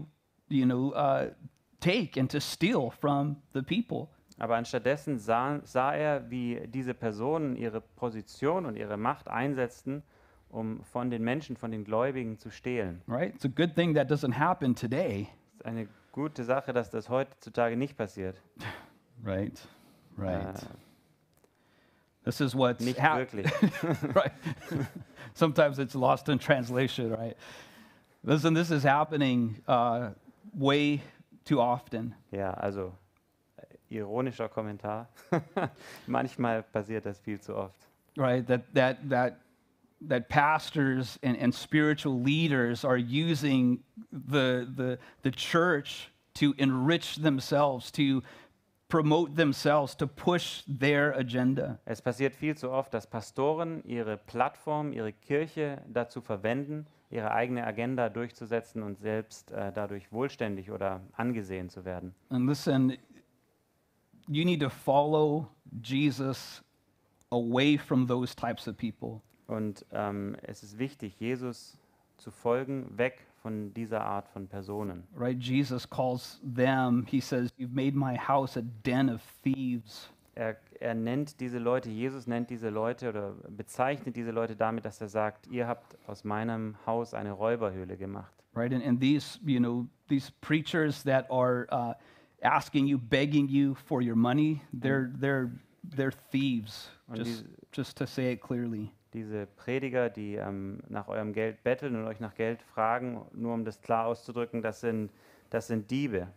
[SPEAKER 1] take and to steal from the people.
[SPEAKER 2] Aber anstattdessen sah er, wie diese Personen ihre Position und ihre Macht einsetzten, um von den Menschen, von den Gläubigen zu stehlen.
[SPEAKER 1] Right? It's a good thing that doesn't happen today.
[SPEAKER 2] Es ist eine gute Sache, dass das heutzutage nicht passiert.
[SPEAKER 1] Right. Right.
[SPEAKER 2] Äh,
[SPEAKER 1] This is what's
[SPEAKER 2] nicht
[SPEAKER 1] happening.
[SPEAKER 2] wirklich.
[SPEAKER 1] Right. Sometimes it's lost in translation, right? Listen, this is happening way too often.
[SPEAKER 2] Ja, also ironischer Kommentar. Manchmal passiert das viel zu oft.
[SPEAKER 1] Right? That pastors and spiritual leaders are using the church to enrich themselves, to promote themselves, to push their agenda.
[SPEAKER 2] Es passiert viel zu oft, dass Pastoren ihre Plattform, ihre Kirche dazu verwenden, ihre eigene Agenda durchzusetzen und selbst dadurch wohlständig oder angesehen zu werden.
[SPEAKER 1] And listen, you need to follow Jesus away from those types of people.
[SPEAKER 2] Und es ist wichtig, Jesus zu folgen, weg von dieser Art von Personen.
[SPEAKER 1] Right? Jesus calls them, he says, you've made my house a den of thieves.
[SPEAKER 2] Er nennt diese Leute, Jesus nennt diese Leute oder bezeichnet diese Leute damit, dass er sagt, ihr habt aus meinem Haus eine Räuberhöhle gemacht.
[SPEAKER 1] Right? And these, these preachers that are asking you, begging you for your money, they're thieves,
[SPEAKER 2] Und
[SPEAKER 1] just to say it clearly.
[SPEAKER 2] Diese Prediger, die nach eurem Geld betteln und euch nach Geld fragen, nur um das klar auszudrücken, das sind Diebe.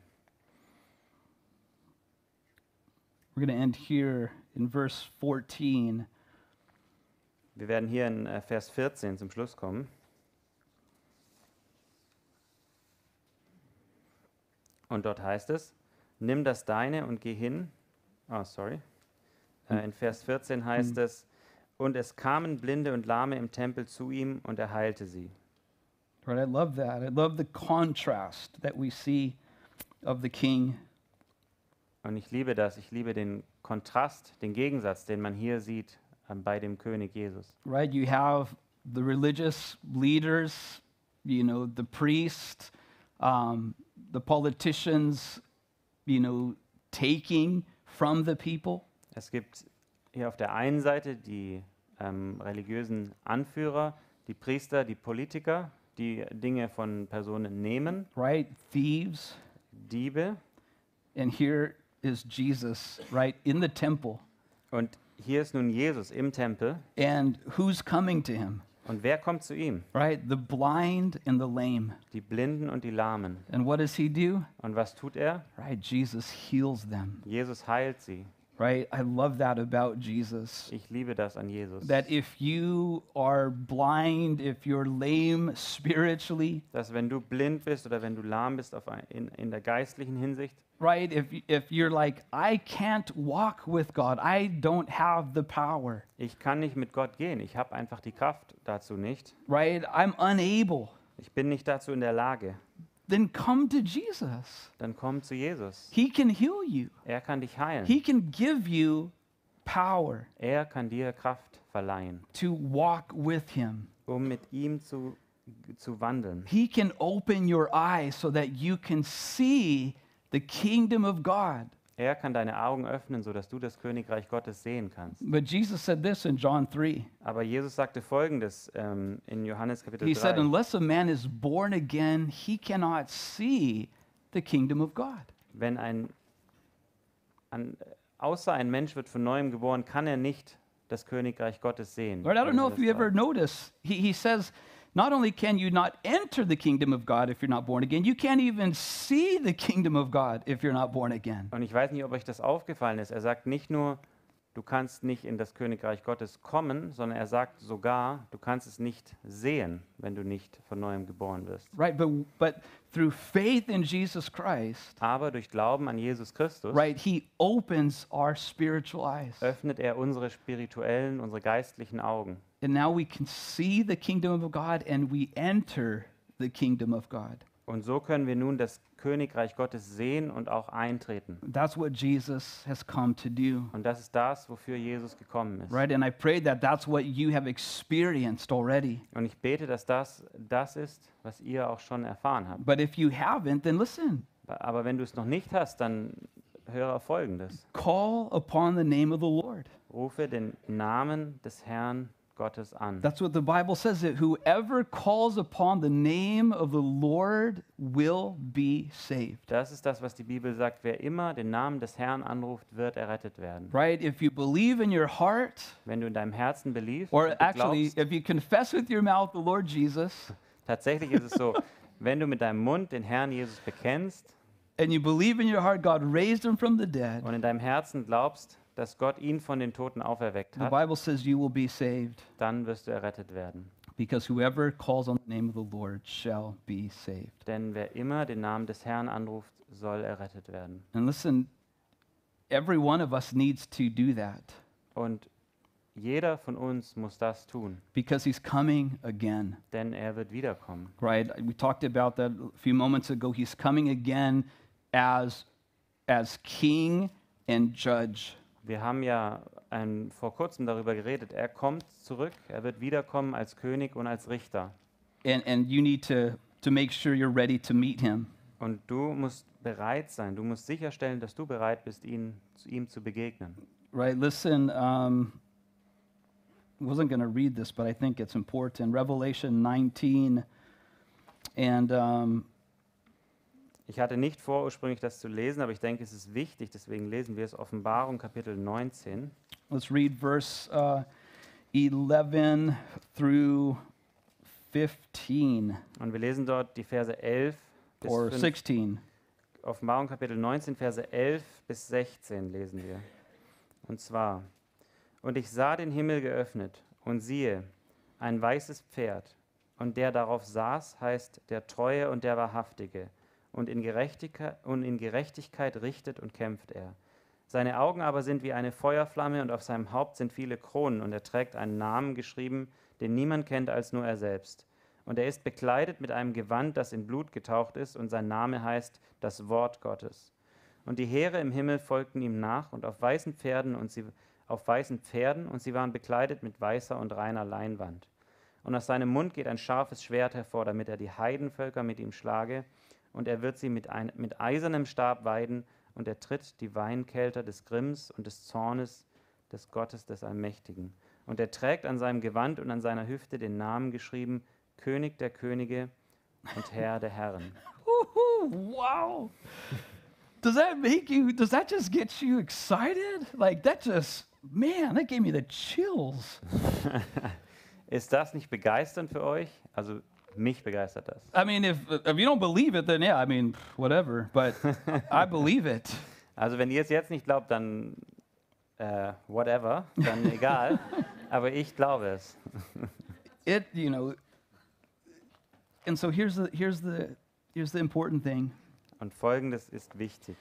[SPEAKER 1] We're going to end here in verse 14.
[SPEAKER 2] Wir werden hier in Vers 14 zum Schluss kommen. Und dort heißt es, nimm das Deine und geh hin. In Vers 14 heißt es, und es kamen Blinde und Lahme im Tempel zu ihm und er heilte sie.
[SPEAKER 1] Right, I love that. I love the contrast that we see of the king.
[SPEAKER 2] Und ich liebe das. Ich liebe den Kontrast, den Gegensatz, den man hier sieht bei dem König Jesus.
[SPEAKER 1] right? You have the religious leaders, the priests, the politicians, taking from the people.
[SPEAKER 2] Es gibt hier auf der einen Seite die religiösen Anführer, die Priester, die Politiker, die Dinge von Personen nehmen,
[SPEAKER 1] Right? Thieves.
[SPEAKER 2] Diebe.
[SPEAKER 1] And here is Jesus, right, in the temple.
[SPEAKER 2] Und hier ist nun Jesus im Tempel.
[SPEAKER 1] And who's coming to him?
[SPEAKER 2] Und wer kommt zu ihm?
[SPEAKER 1] Right? The blind and the lame.
[SPEAKER 2] Die Blinden und die Lahmen.
[SPEAKER 1] And what does he do?
[SPEAKER 2] Und was tut er?
[SPEAKER 1] Right? Jesus heals them.
[SPEAKER 2] Jesus heilt sie.
[SPEAKER 1] Right? I love that about Jesus.
[SPEAKER 2] Ich liebe das an Jesus.
[SPEAKER 1] That if you are blind, if you're lame spiritually,
[SPEAKER 2] Dass wenn du blind bist oder wenn du lahm bist in der geistlichen Hinsicht,
[SPEAKER 1] right? If you're like, I can't walk with God, I don't have the power,
[SPEAKER 2] ich kann nicht mit Gott gehen. Ich habe einfach die Kraft dazu nicht.
[SPEAKER 1] right? I'm unable.
[SPEAKER 2] Ich bin nicht dazu in der Lage.
[SPEAKER 1] Then come to Jesus.
[SPEAKER 2] Dann komm zu Jesus.
[SPEAKER 1] He can heal you.
[SPEAKER 2] Er kann dich heilen.
[SPEAKER 1] He can give you power
[SPEAKER 2] Er kann dir Kraft verleihen,
[SPEAKER 1] to walk with him.
[SPEAKER 2] um mit ihm zu wandeln.
[SPEAKER 1] He can open your eyes so that you can see the kingdom of God.
[SPEAKER 2] Er kann deine Augen öffnen, sodass du das Königreich Gottes sehen kannst.
[SPEAKER 1] But Jesus said this in John 3.
[SPEAKER 2] Aber Jesus sagte Folgendes in Johannes Kapitel
[SPEAKER 1] He said,
[SPEAKER 2] 3.
[SPEAKER 1] unless a man is born again, he cannot see the kingdom of God.
[SPEAKER 2] Wenn außer ein Mensch wird von neuem geboren, kann er nicht das Königreich Gottes sehen.
[SPEAKER 1] Lord, I don't
[SPEAKER 2] Wenn
[SPEAKER 1] know
[SPEAKER 2] er
[SPEAKER 1] if
[SPEAKER 2] das
[SPEAKER 1] you ever
[SPEAKER 2] sagt.
[SPEAKER 1] notice, he says, not only can you not enter the kingdom of God if you're not born again, you can't even see the kingdom of God if you're not born again.
[SPEAKER 2] Und ich weiß nicht, ob euch das aufgefallen ist. Er sagt nicht nur, du kannst nicht in das Königreich Gottes kommen, sondern er sagt sogar, du kannst es nicht sehen, wenn du nicht von neuem geboren wirst.
[SPEAKER 1] Right, but through faith in Jesus Christ,
[SPEAKER 2] Aber durch Glauben an Jesus Christus
[SPEAKER 1] right, he opens our spiritual eyes.
[SPEAKER 2] öffnet er unsere spirituellen, unsere geistlichen Augen.
[SPEAKER 1] And now we can see the kingdom of God and we enter the kingdom of God.
[SPEAKER 2] Und so können wir nun das Königreich Gottes sehen und auch eintreten.
[SPEAKER 1] That's what Jesus has come to do.
[SPEAKER 2] Und das ist das, wofür Jesus gekommen ist.
[SPEAKER 1] Right, and I pray that that's what you have experienced already.
[SPEAKER 2] Und ich bete, dass das ist, was ihr auch schon erfahren habt.
[SPEAKER 1] But if you haven't, then listen.
[SPEAKER 2] Aber wenn du es noch nicht hast, dann höre auf Folgendes.
[SPEAKER 1] Call upon the name of the Lord.
[SPEAKER 2] Rufe den Namen des Herrn Gottes an.
[SPEAKER 1] That's what the Bible says, that whoever calls upon the name of the Lord will be saved.
[SPEAKER 2] Das ist das, was die Bibel sagt. Wer immer den Namen des Herrn anruft, wird errettet werden.
[SPEAKER 1] Right? If you believe in your heart,
[SPEAKER 2] Wenn du in deinem Herzen believst,
[SPEAKER 1] or
[SPEAKER 2] und
[SPEAKER 1] actually,
[SPEAKER 2] glaubst,
[SPEAKER 1] if you confess with your mouth the Lord Jesus,
[SPEAKER 2] tatsächlich ist es so, wenn du mit deinem Mund den Herrn Jesus bekennst
[SPEAKER 1] and you believe in your heart God raised him from the dead,
[SPEAKER 2] und in deinem Herzen glaubst, dass Gott ihn von den Toten auferweckt
[SPEAKER 1] the
[SPEAKER 2] hat,
[SPEAKER 1] Bible says you will be saved,
[SPEAKER 2] dann wirst du errettet werden.
[SPEAKER 1] because whoever calls on the name of the Lord shall be saved.
[SPEAKER 2] Denn wer immer den Namen des Herrn anruft, soll errettet werden.
[SPEAKER 1] And listen, every one of us needs to do that
[SPEAKER 2] Und jeder von uns muss das tun,
[SPEAKER 1] because he's coming again.
[SPEAKER 2] denn er wird wiederkommen.
[SPEAKER 1] Right? We talked about that a few moments ago. He's coming again as king and judge.
[SPEAKER 2] Wir haben ja vor kurzem darüber geredet. Er kommt zurück, er wird wiederkommen als König und als Richter.
[SPEAKER 1] And you need to make sure you're ready to meet him.
[SPEAKER 2] Und du musst bereit sein, du musst sicherstellen, dass du bereit bist, ihm zu begegnen.
[SPEAKER 1] Right? Listen, I wasn't going to read this, but I think it's important. Revelation 19 and
[SPEAKER 2] Ich hatte nicht vor, ursprünglich das zu lesen, aber ich denke, es ist wichtig, deswegen lesen wir es. Offenbarung Kapitel 19.
[SPEAKER 1] let's read verse 11 through 15
[SPEAKER 2] Und wir lesen dort die Verse 11 bis
[SPEAKER 1] or
[SPEAKER 2] 5.
[SPEAKER 1] 16.
[SPEAKER 2] Offenbarung Kapitel 19, Verse 11 bis 16 lesen wir. Und zwar: Und ich sah den Himmel geöffnet, und siehe, ein weißes Pferd, und der darauf saß, heißt der Treue und der Wahrhaftige, und in Gerechtigkeit richtet und kämpft er. Seine Augen aber sind wie eine Feuerflamme, und auf seinem Haupt sind viele Kronen, und er trägt einen Namen geschrieben, den niemand kennt als nur er selbst. Und er ist bekleidet mit einem Gewand, das in Blut getaucht ist, und sein Name heißt das Wort Gottes. Und die Heere im Himmel folgten ihm nach, und auf weißen Pferden, und sie auf weißen Pferden, und sie waren bekleidet mit weißer und reiner Leinwand. Und aus seinem Mund geht ein scharfes Schwert hervor, damit er die Heidenvölker mit ihm schlage, und er wird sie mit eisernem Stab weiden, und er tritt die Weinkelter des Grimms und des Zornes des Gottes des Allmächtigen. Und er trägt an seinem Gewand und an seiner Hüfte den Namen geschrieben, König der Könige und Herr der Herren.
[SPEAKER 1] Wow. Does that just get you excited? Like that gave me the chills.
[SPEAKER 2] Ist das nicht begeisternd für euch? Also mich begeistert das.
[SPEAKER 1] I mean, if you don't believe it, then yeah, I mean, whatever. But I believe it.
[SPEAKER 2] Also wenn ihr es jetzt nicht glaubt, dann whatever, dann egal. Aber ich glaube es.
[SPEAKER 1] And so here's the important thing.
[SPEAKER 2] Und Folgendes ist wichtig.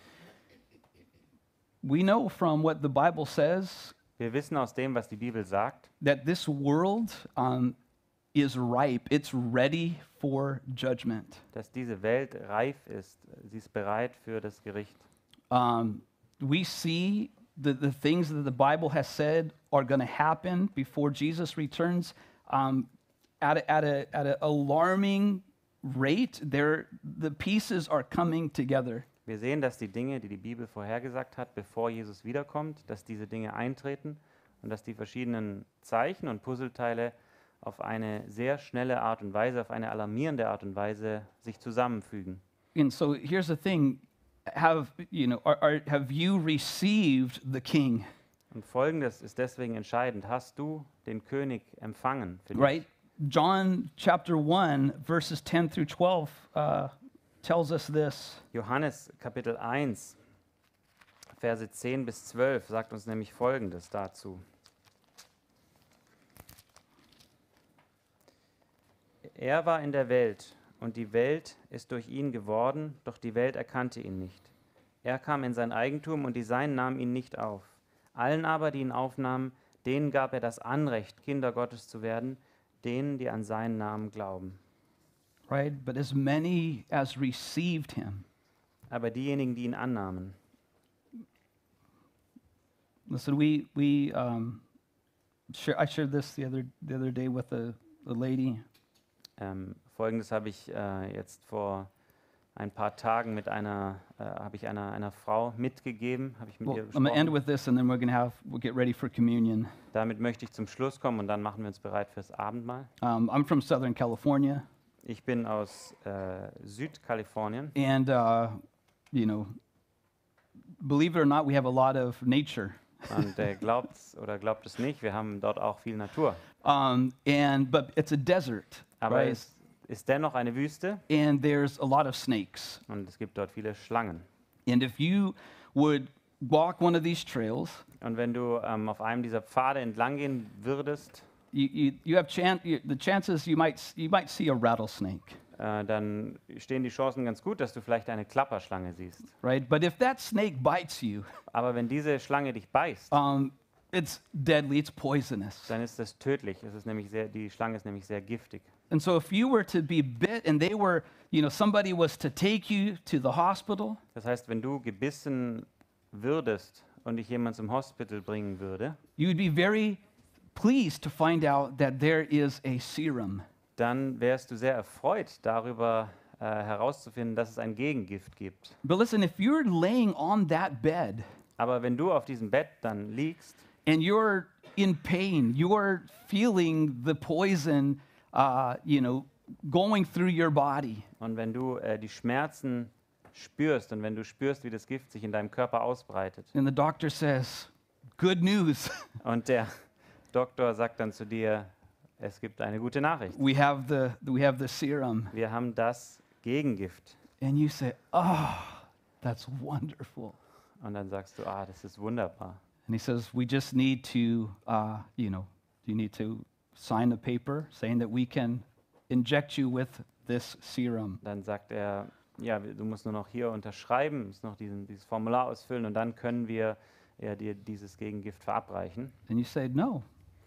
[SPEAKER 1] We know from what the Bible says
[SPEAKER 2] Wir wissen aus dem, was die Bibel sagt,
[SPEAKER 1] that this world is ripe. It's ready for judgment.
[SPEAKER 2] dass diese Welt reif ist. Sie ist bereit für das Gericht.
[SPEAKER 1] We see the things that the Bible has said are going to happen before Jesus returns at an alarming rate. The pieces are coming together.
[SPEAKER 2] Wir sehen, dass die Dinge, die die Bibel vorhergesagt hat, bevor Jesus wiederkommt, dass diese Dinge eintreten und dass die verschiedenen Zeichen und Puzzleteile auf eine sehr schnelle Art und Weise, auf eine alarmierende Art und Weise sich zusammenfügen.
[SPEAKER 1] And so here's the thing: have you received the King?
[SPEAKER 2] Und Folgendes ist deswegen entscheidend: Hast du den König empfangen? Für dich?
[SPEAKER 1] Right? John chapter 1 verses 10 through 12 tells us this.
[SPEAKER 2] Johannes Kapitel 1, Verse 10 bis 12 sagt uns nämlich Folgendes dazu. Er war in der Welt, und die Welt ist durch ihn geworden, doch die Welt erkannte ihn nicht. Er kam in sein Eigentum, und die Seinen nahmen ihn nicht auf. Allen aber, die ihn aufnahmen, denen gab er das Anrecht, Kinder Gottes zu werden, denen, die an seinen Namen glauben.
[SPEAKER 1] Right? But as many as received him.
[SPEAKER 2] Aber diejenigen, die ihn annahmen.
[SPEAKER 1] Listen, I shared this the other day with a lady.
[SPEAKER 2] Folgendes habe ich jetzt vor ein paar Tagen mit einer Frau mitgegeben, habe ich mit ihr
[SPEAKER 1] I'm going to end
[SPEAKER 2] gesprochen.
[SPEAKER 1] with this, and then we'll get ready for communion.
[SPEAKER 2] Damit möchte ich zum Schluss kommen, und dann machen wir uns bereit fürs Abendmahl.
[SPEAKER 1] I'm from Southern California,
[SPEAKER 2] Ich bin aus Südkalifornien,
[SPEAKER 1] and believe it or not, we have a lot of nature.
[SPEAKER 2] und glaubt es nicht, wir haben dort auch viel Natur.
[SPEAKER 1] But it's a desert,
[SPEAKER 2] Aber
[SPEAKER 1] right?
[SPEAKER 2] es ist dennoch eine Wüste,
[SPEAKER 1] And there's a lot of snakes.
[SPEAKER 2] und es gibt dort viele Schlangen.
[SPEAKER 1] And if you would walk one of these trails,
[SPEAKER 2] Und wenn du auf einem dieser Pfade entlang gehen würdest,
[SPEAKER 1] you have the chances you might see a rattlesnake,
[SPEAKER 2] dann stehen die Chancen ganz gut, dass du vielleicht eine Klapperschlange siehst.
[SPEAKER 1] right? But if that snake bites you,
[SPEAKER 2] Aber wenn diese Schlange dich beißt,
[SPEAKER 1] it's deadly, it's poisonous.
[SPEAKER 2] dann ist das tödlich. Die Schlange ist nämlich sehr giftig.
[SPEAKER 1] And so if you were to be bit and somebody was to take you to the hospital,
[SPEAKER 2] Das heißt, wenn du gebissen würdest und dich jemand zum Hospital bringen würde,
[SPEAKER 1] you would be very pleased to find out that there is a serum.
[SPEAKER 2] dann wärst du sehr erfreut darüber herauszufinden, dass es ein Gegengift gibt.
[SPEAKER 1] But listen, if you're laying on that bed
[SPEAKER 2] Aber wenn du auf diesem Bett dann liegst
[SPEAKER 1] and you're in pain, you're feeling the poison, going through your body,
[SPEAKER 2] und wenn du die Schmerzen spürst und wenn du spürst, wie das Gift sich in deinem Körper ausbreitet,
[SPEAKER 1] and the doctor says, "Good news,
[SPEAKER 2] und der Doktor sagt dann zu dir, es gibt eine gute Nachricht.
[SPEAKER 1] we have the serum,"
[SPEAKER 2] Wir haben das Gegengift.
[SPEAKER 1] and you say, "Oh, that's wonderful."
[SPEAKER 2] Und dann sagst du, das ist wunderbar.
[SPEAKER 1] And he says, "We just need to, you need to sign a paper saying that we can inject you with this serum."
[SPEAKER 2] Dann sagt er, ja, du musst nur noch hier unterschreiben, musst noch dieses Formular ausfüllen, und dann können wir dir dieses Gegengift verabreichen.
[SPEAKER 1] And you say, "No.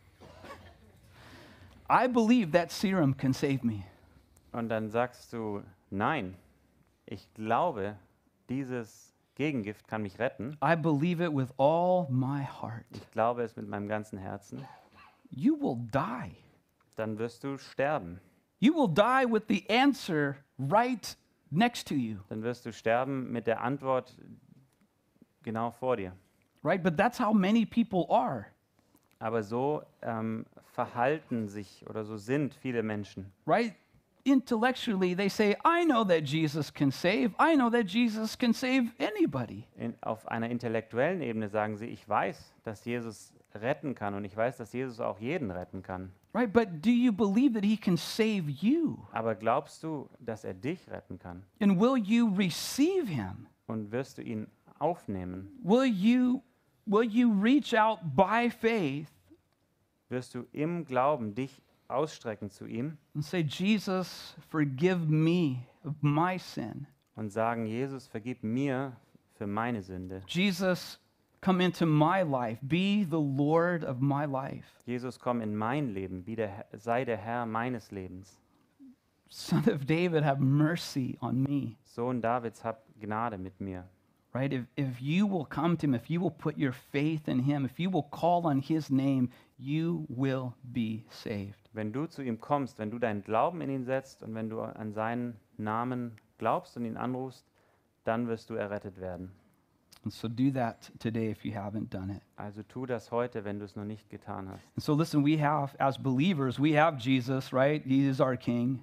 [SPEAKER 1] I believe that serum can save me."
[SPEAKER 2] Und dann sagst du, nein, ich glaube, dieses Gegengift kann mich retten.
[SPEAKER 1] I believe it with all my heart.
[SPEAKER 2] Ich glaube es mit meinem ganzen Herzen.
[SPEAKER 1] You will die.
[SPEAKER 2] Dann wirst du sterben.
[SPEAKER 1] You will die with the answer right next to you,
[SPEAKER 2] Dann wirst du sterben mit der Antwort genau vor dir.
[SPEAKER 1] right? But that's how many people are,
[SPEAKER 2] Aber so verhalten sich oder so sind viele Menschen.
[SPEAKER 1] right? Intellectually, they say, I know that Jesus can save. I know that Jesus can save anybody.
[SPEAKER 2] Auf einer intellektuellen Ebene sagen sie, ich weiß, dass Jesus retten kann und ich weiß, dass Jesus auch jeden retten kann.
[SPEAKER 1] Right? But do you believe that he can save you?
[SPEAKER 2] Aber glaubst du, dass er dich retten kann?
[SPEAKER 1] And will you receive him?
[SPEAKER 2] Und wirst du ihn aufnehmen?
[SPEAKER 1] Will you reach out by faith
[SPEAKER 2] Wirst du im Glauben dich ausstrecken zu ihm
[SPEAKER 1] and say, Jesus, forgive me of my sin.
[SPEAKER 2] und sagen, Jesus, vergib mir für meine Sünde.
[SPEAKER 1] Jesus, come into my life. Be the Lord of my life.
[SPEAKER 2] Jesus, komm in mein Leben, sei der Herr meines Lebens.
[SPEAKER 1] Son of David, have mercy on me.
[SPEAKER 2] Sohn Davids, hab Gnade mit mir.
[SPEAKER 1] Right? If you will come to him, if you will put your faith in him, if you will call on his name, you will be saved.
[SPEAKER 2] Wenn du zu ihm kommst, wenn du deinen Glauben in ihn setzt und wenn du an seinen Namen glaubst und ihn anrufst, dann wirst du errettet werden.
[SPEAKER 1] And so do that today if you haven't done it.
[SPEAKER 2] Also tu das heute, wenn du es noch nicht getan hast.
[SPEAKER 1] And so listen, we have, as believers, we have Jesus, right? He is our King.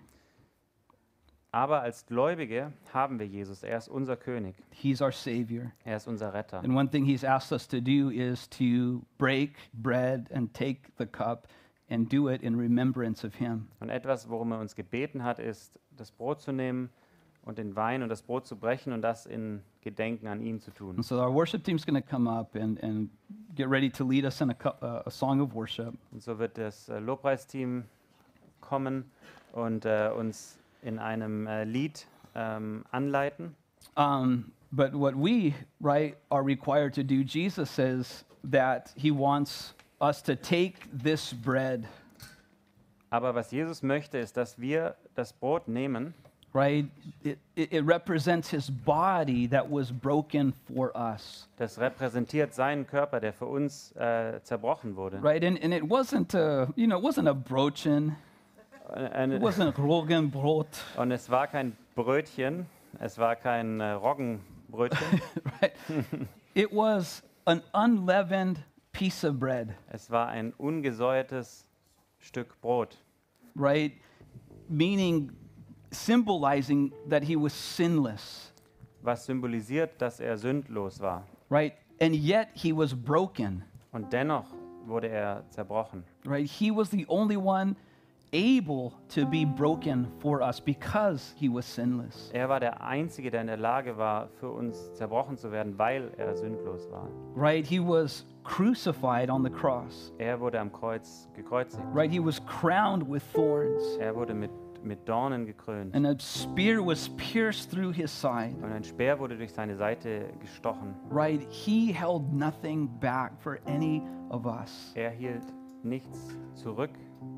[SPEAKER 2] Aber als Gläubige haben wir Jesus. Er ist unser König.
[SPEAKER 1] He's our Savior.
[SPEAKER 2] Er ist unser Retter.
[SPEAKER 1] And one thing he's asked us to do is to break bread and take the cup and do it in remembrance of him.
[SPEAKER 2] Und etwas, worum er uns gebeten hat, ist, das Brot zu nehmen und den Wein und das Brot zu brechen und das in Gedenken an ihn zu tun.
[SPEAKER 1] And so our worship team's going to come up and get ready to lead us in a song of worship.
[SPEAKER 2] Und so wird das Lobpreisteam kommen und uns in einem Lied anleiten.
[SPEAKER 1] But what we, right, are required to do, Jesus says that he wants us to take this bread,
[SPEAKER 2] Aber was Jesus möchte, ist, dass wir das Brot nehmen.
[SPEAKER 1] right? It represents his body that was broken for us,
[SPEAKER 2] Das repräsentiert seinen Körper, der für uns zerbrochen wurde.
[SPEAKER 1] right? And it wasn't it wasn't a brochen, it wasn't Roggenbrot,
[SPEAKER 2] Und es war kein Brötchen, es war kein Roggenbrötchen,
[SPEAKER 1] right? It was an unleavened piece of bread,
[SPEAKER 2] es war ein ungesäuertes Stück Brot,
[SPEAKER 1] right? Meaning, symbolizing that he was sinless,
[SPEAKER 2] was symbolisiert, dass er sündlos war.
[SPEAKER 1] right? And yet he was broken,
[SPEAKER 2] Und dennoch wurde er zerbrochen.
[SPEAKER 1] right? He was the only one able to be broken for us because he was sinless,
[SPEAKER 2] Er war der Einzige, der in der Lage war, für uns zerbrochen zu werden, weil er sündlos war.
[SPEAKER 1] right? He was crucified on the cross,
[SPEAKER 2] Er wurde am Kreuz gekreuzigt.
[SPEAKER 1] right? He was crowned with thorns,
[SPEAKER 2] Er wurde mit Dornen gekrönt.
[SPEAKER 1] and a spear was pierced through his side,
[SPEAKER 2] Und ein Speer wurde durch seine Seite gestochen.
[SPEAKER 1] right? He held nothing back for any of us.
[SPEAKER 2] Er hielt nichts zurück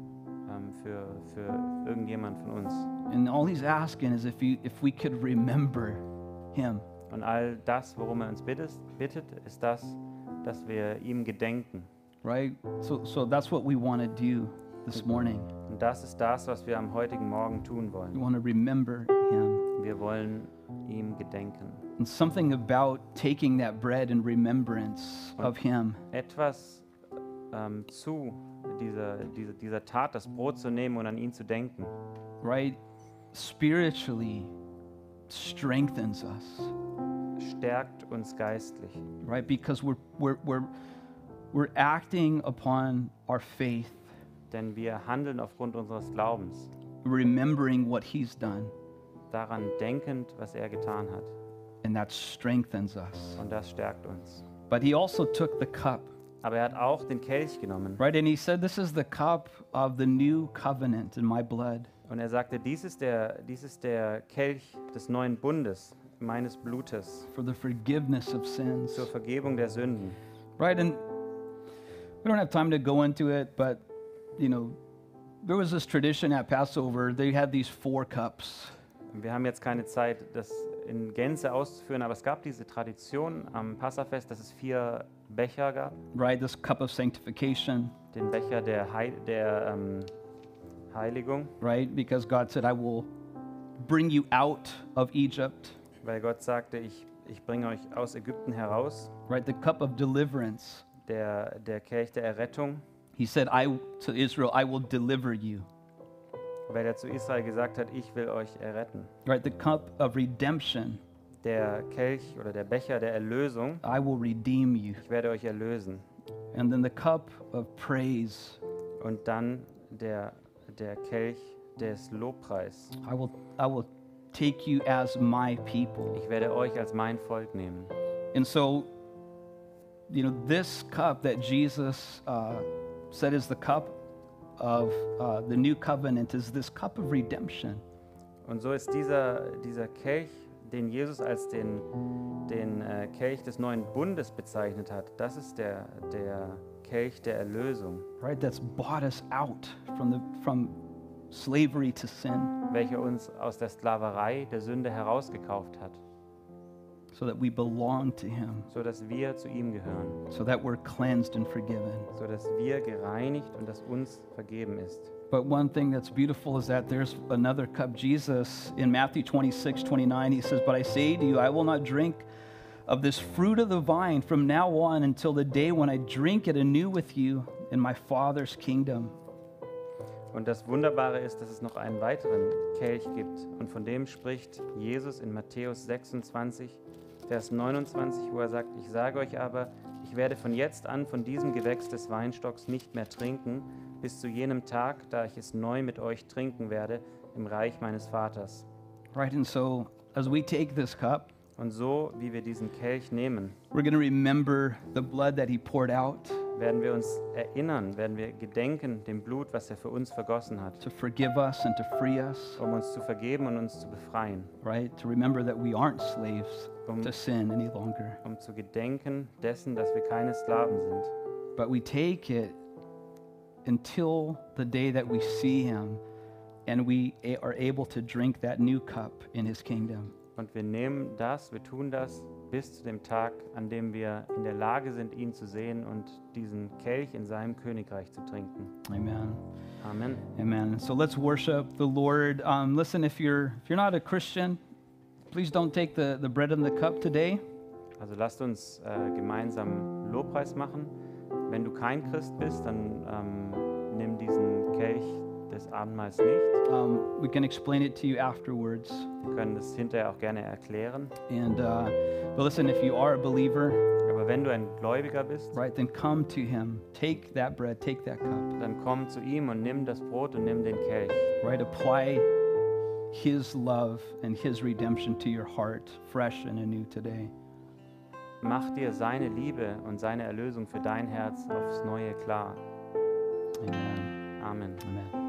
[SPEAKER 2] für irgendjemand von uns.
[SPEAKER 1] And all he's asking is if we could remember him.
[SPEAKER 2] Und all das, worum er uns bittet, ist das, dass wir ihm gedenken.
[SPEAKER 1] Right? So that's what we want to do this morning.
[SPEAKER 2] Und das ist das, was wir am heutigen Morgen tun
[SPEAKER 1] We
[SPEAKER 2] wollen.
[SPEAKER 1] want to remember him.
[SPEAKER 2] Wir wollen ihm gedenken.
[SPEAKER 1] And something about taking that bread in remembrance of him,
[SPEAKER 2] Etwas zu dieser Tat, das Brot zu nehmen und an ihn zu denken,
[SPEAKER 1] right? Spiritually strengthens us,
[SPEAKER 2] stärkt uns geistlich.
[SPEAKER 1] right? Because we're acting upon our faith,
[SPEAKER 2] Denn wir handeln aufgrund unseres Glaubens,
[SPEAKER 1] remembering what he's done,
[SPEAKER 2] daran denkend, was er getan hat.
[SPEAKER 1] and that strengthens us.
[SPEAKER 2] Und das stärkt uns.
[SPEAKER 1] But he also took the cup,
[SPEAKER 2] Aber er hat auch den Kelch genommen.
[SPEAKER 1] right? And he said, "This is the cup of the new covenant in my blood."
[SPEAKER 2] Und er sagte, dies ist der Kelch des neuen Bundes, meines Blutes,
[SPEAKER 1] For the forgiveness of sins.
[SPEAKER 2] zur Vergebung der Sünden.
[SPEAKER 1] Right? And we don't have time to go into it, but, there was this tradition at Passover. They had these 4 cups.
[SPEAKER 2] Wir haben jetzt keine Zeit, das in Gänze auszuführen, aber es gab diese Tradition am Passafest, dass es 4 Becher gab.
[SPEAKER 1] right? This cup of sanctification,
[SPEAKER 2] Den Becher der Heiligung,
[SPEAKER 1] right? Because God said, I will bring you out of Egypt,
[SPEAKER 2] weil Gott sagte, ich bringe euch aus Ägypten heraus.
[SPEAKER 1] right? The cup of deliverance.
[SPEAKER 2] Der Kelch der Errettung,
[SPEAKER 1] He said, to Israel, I will deliver you,
[SPEAKER 2] weil er zu Israel gesagt hat, ich will euch erretten.
[SPEAKER 1] right? The cup of redemption.
[SPEAKER 2] Der Kelch oder der Becher der Erlösung,
[SPEAKER 1] I will redeem you.
[SPEAKER 2] ich werde euch erlösen.
[SPEAKER 1] And then the cup of praise.
[SPEAKER 2] Und dann der Kelch des Lobpreis.
[SPEAKER 1] I will take you as my people.
[SPEAKER 2] Ich werde euch als mein Volk nehmen.
[SPEAKER 1] And so, this cup that Jesus said is the cup of the new covenant is this cup of redemption.
[SPEAKER 2] Und so ist dieser Kelch, den Jesus als den Kelch des neuen Bundes bezeichnet hat, das ist der Kelch der Erlösung,
[SPEAKER 1] Right, that's bought us out from slavery to sin,
[SPEAKER 2] welcher uns aus der Sklaverei der Sünde herausgekauft hat,
[SPEAKER 1] so that we belong to Him,
[SPEAKER 2] so dass wir zu ihm gehören,
[SPEAKER 1] so that we're cleansed and forgiven.
[SPEAKER 2] so dass wir gereinigt und dass uns vergeben ist.
[SPEAKER 1] But one thing that's beautiful is that there's another cup. Jesus, in Matthew 26:29, He says, "But I say to you, I will not drink of this fruit of the vine from now on until the day when I drink it anew with you in my Father's kingdom."
[SPEAKER 2] Und das Wunderbare ist, dass es noch einen weiteren Kelch gibt. Und von dem spricht Jesus in Matthäus 26, Vers 29, wo er sagt, ich sage euch aber, ich werde von jetzt an von diesem Gewächs des Weinstocks nicht mehr trinken, bis zu jenem Tag, da ich es neu mit euch trinken werde im Reich meines Vaters.
[SPEAKER 1] Right, and so as we take this cup,
[SPEAKER 2] Und so, wie wir diesen Kelch nehmen,
[SPEAKER 1] we're going to remember the blood that He poured out
[SPEAKER 2] werden wir uns erinnern, werden wir gedenken dem Blut, was er für uns vergossen hat,
[SPEAKER 1] to forgive us and to free us,
[SPEAKER 2] um uns zu vergeben und uns zu befreien,
[SPEAKER 1] right? To remember that we aren't slaves
[SPEAKER 2] um,
[SPEAKER 1] to sin any longer.
[SPEAKER 2] um zu gedenken dessen, dass wir keine Sklaven sind.
[SPEAKER 1] But we take it until the day that we see Him and we are able to drink that new cup in His kingdom.
[SPEAKER 2] Und wir nehmen das, wir tun das bis zu dem Tag, an dem wir in der Lage sind, ihn zu sehen und diesen Kelch in seinem Königreich zu trinken.
[SPEAKER 1] Amen.
[SPEAKER 2] Amen.
[SPEAKER 1] Amen. So let's worship the Lord. Listen, if you're not a Christian, please don't take the bread and the cup today.
[SPEAKER 2] Also lasst uns gemeinsam Lobpreis machen. Wenn du kein Christ bist, dann nimm diesen Kelch des Abendmahls nicht.
[SPEAKER 1] We can explain it to you afterwards.
[SPEAKER 2] Wir können das hinterher auch gerne erklären.
[SPEAKER 1] And but listen, if you are a believer,
[SPEAKER 2] Aber wenn du ein Gläubiger bist,
[SPEAKER 1] right, then come to Him. Take that bread, take that cup.
[SPEAKER 2] dann komm zu ihm und nimm das Brot und nimm den Kelch.
[SPEAKER 1] Right, apply His love and His redemption to your heart, fresh and anew today.
[SPEAKER 2] Mach dir seine Liebe und seine Erlösung für dein Herz aufs Neue klar.
[SPEAKER 1] Amen.
[SPEAKER 2] Amen.
[SPEAKER 1] Amen.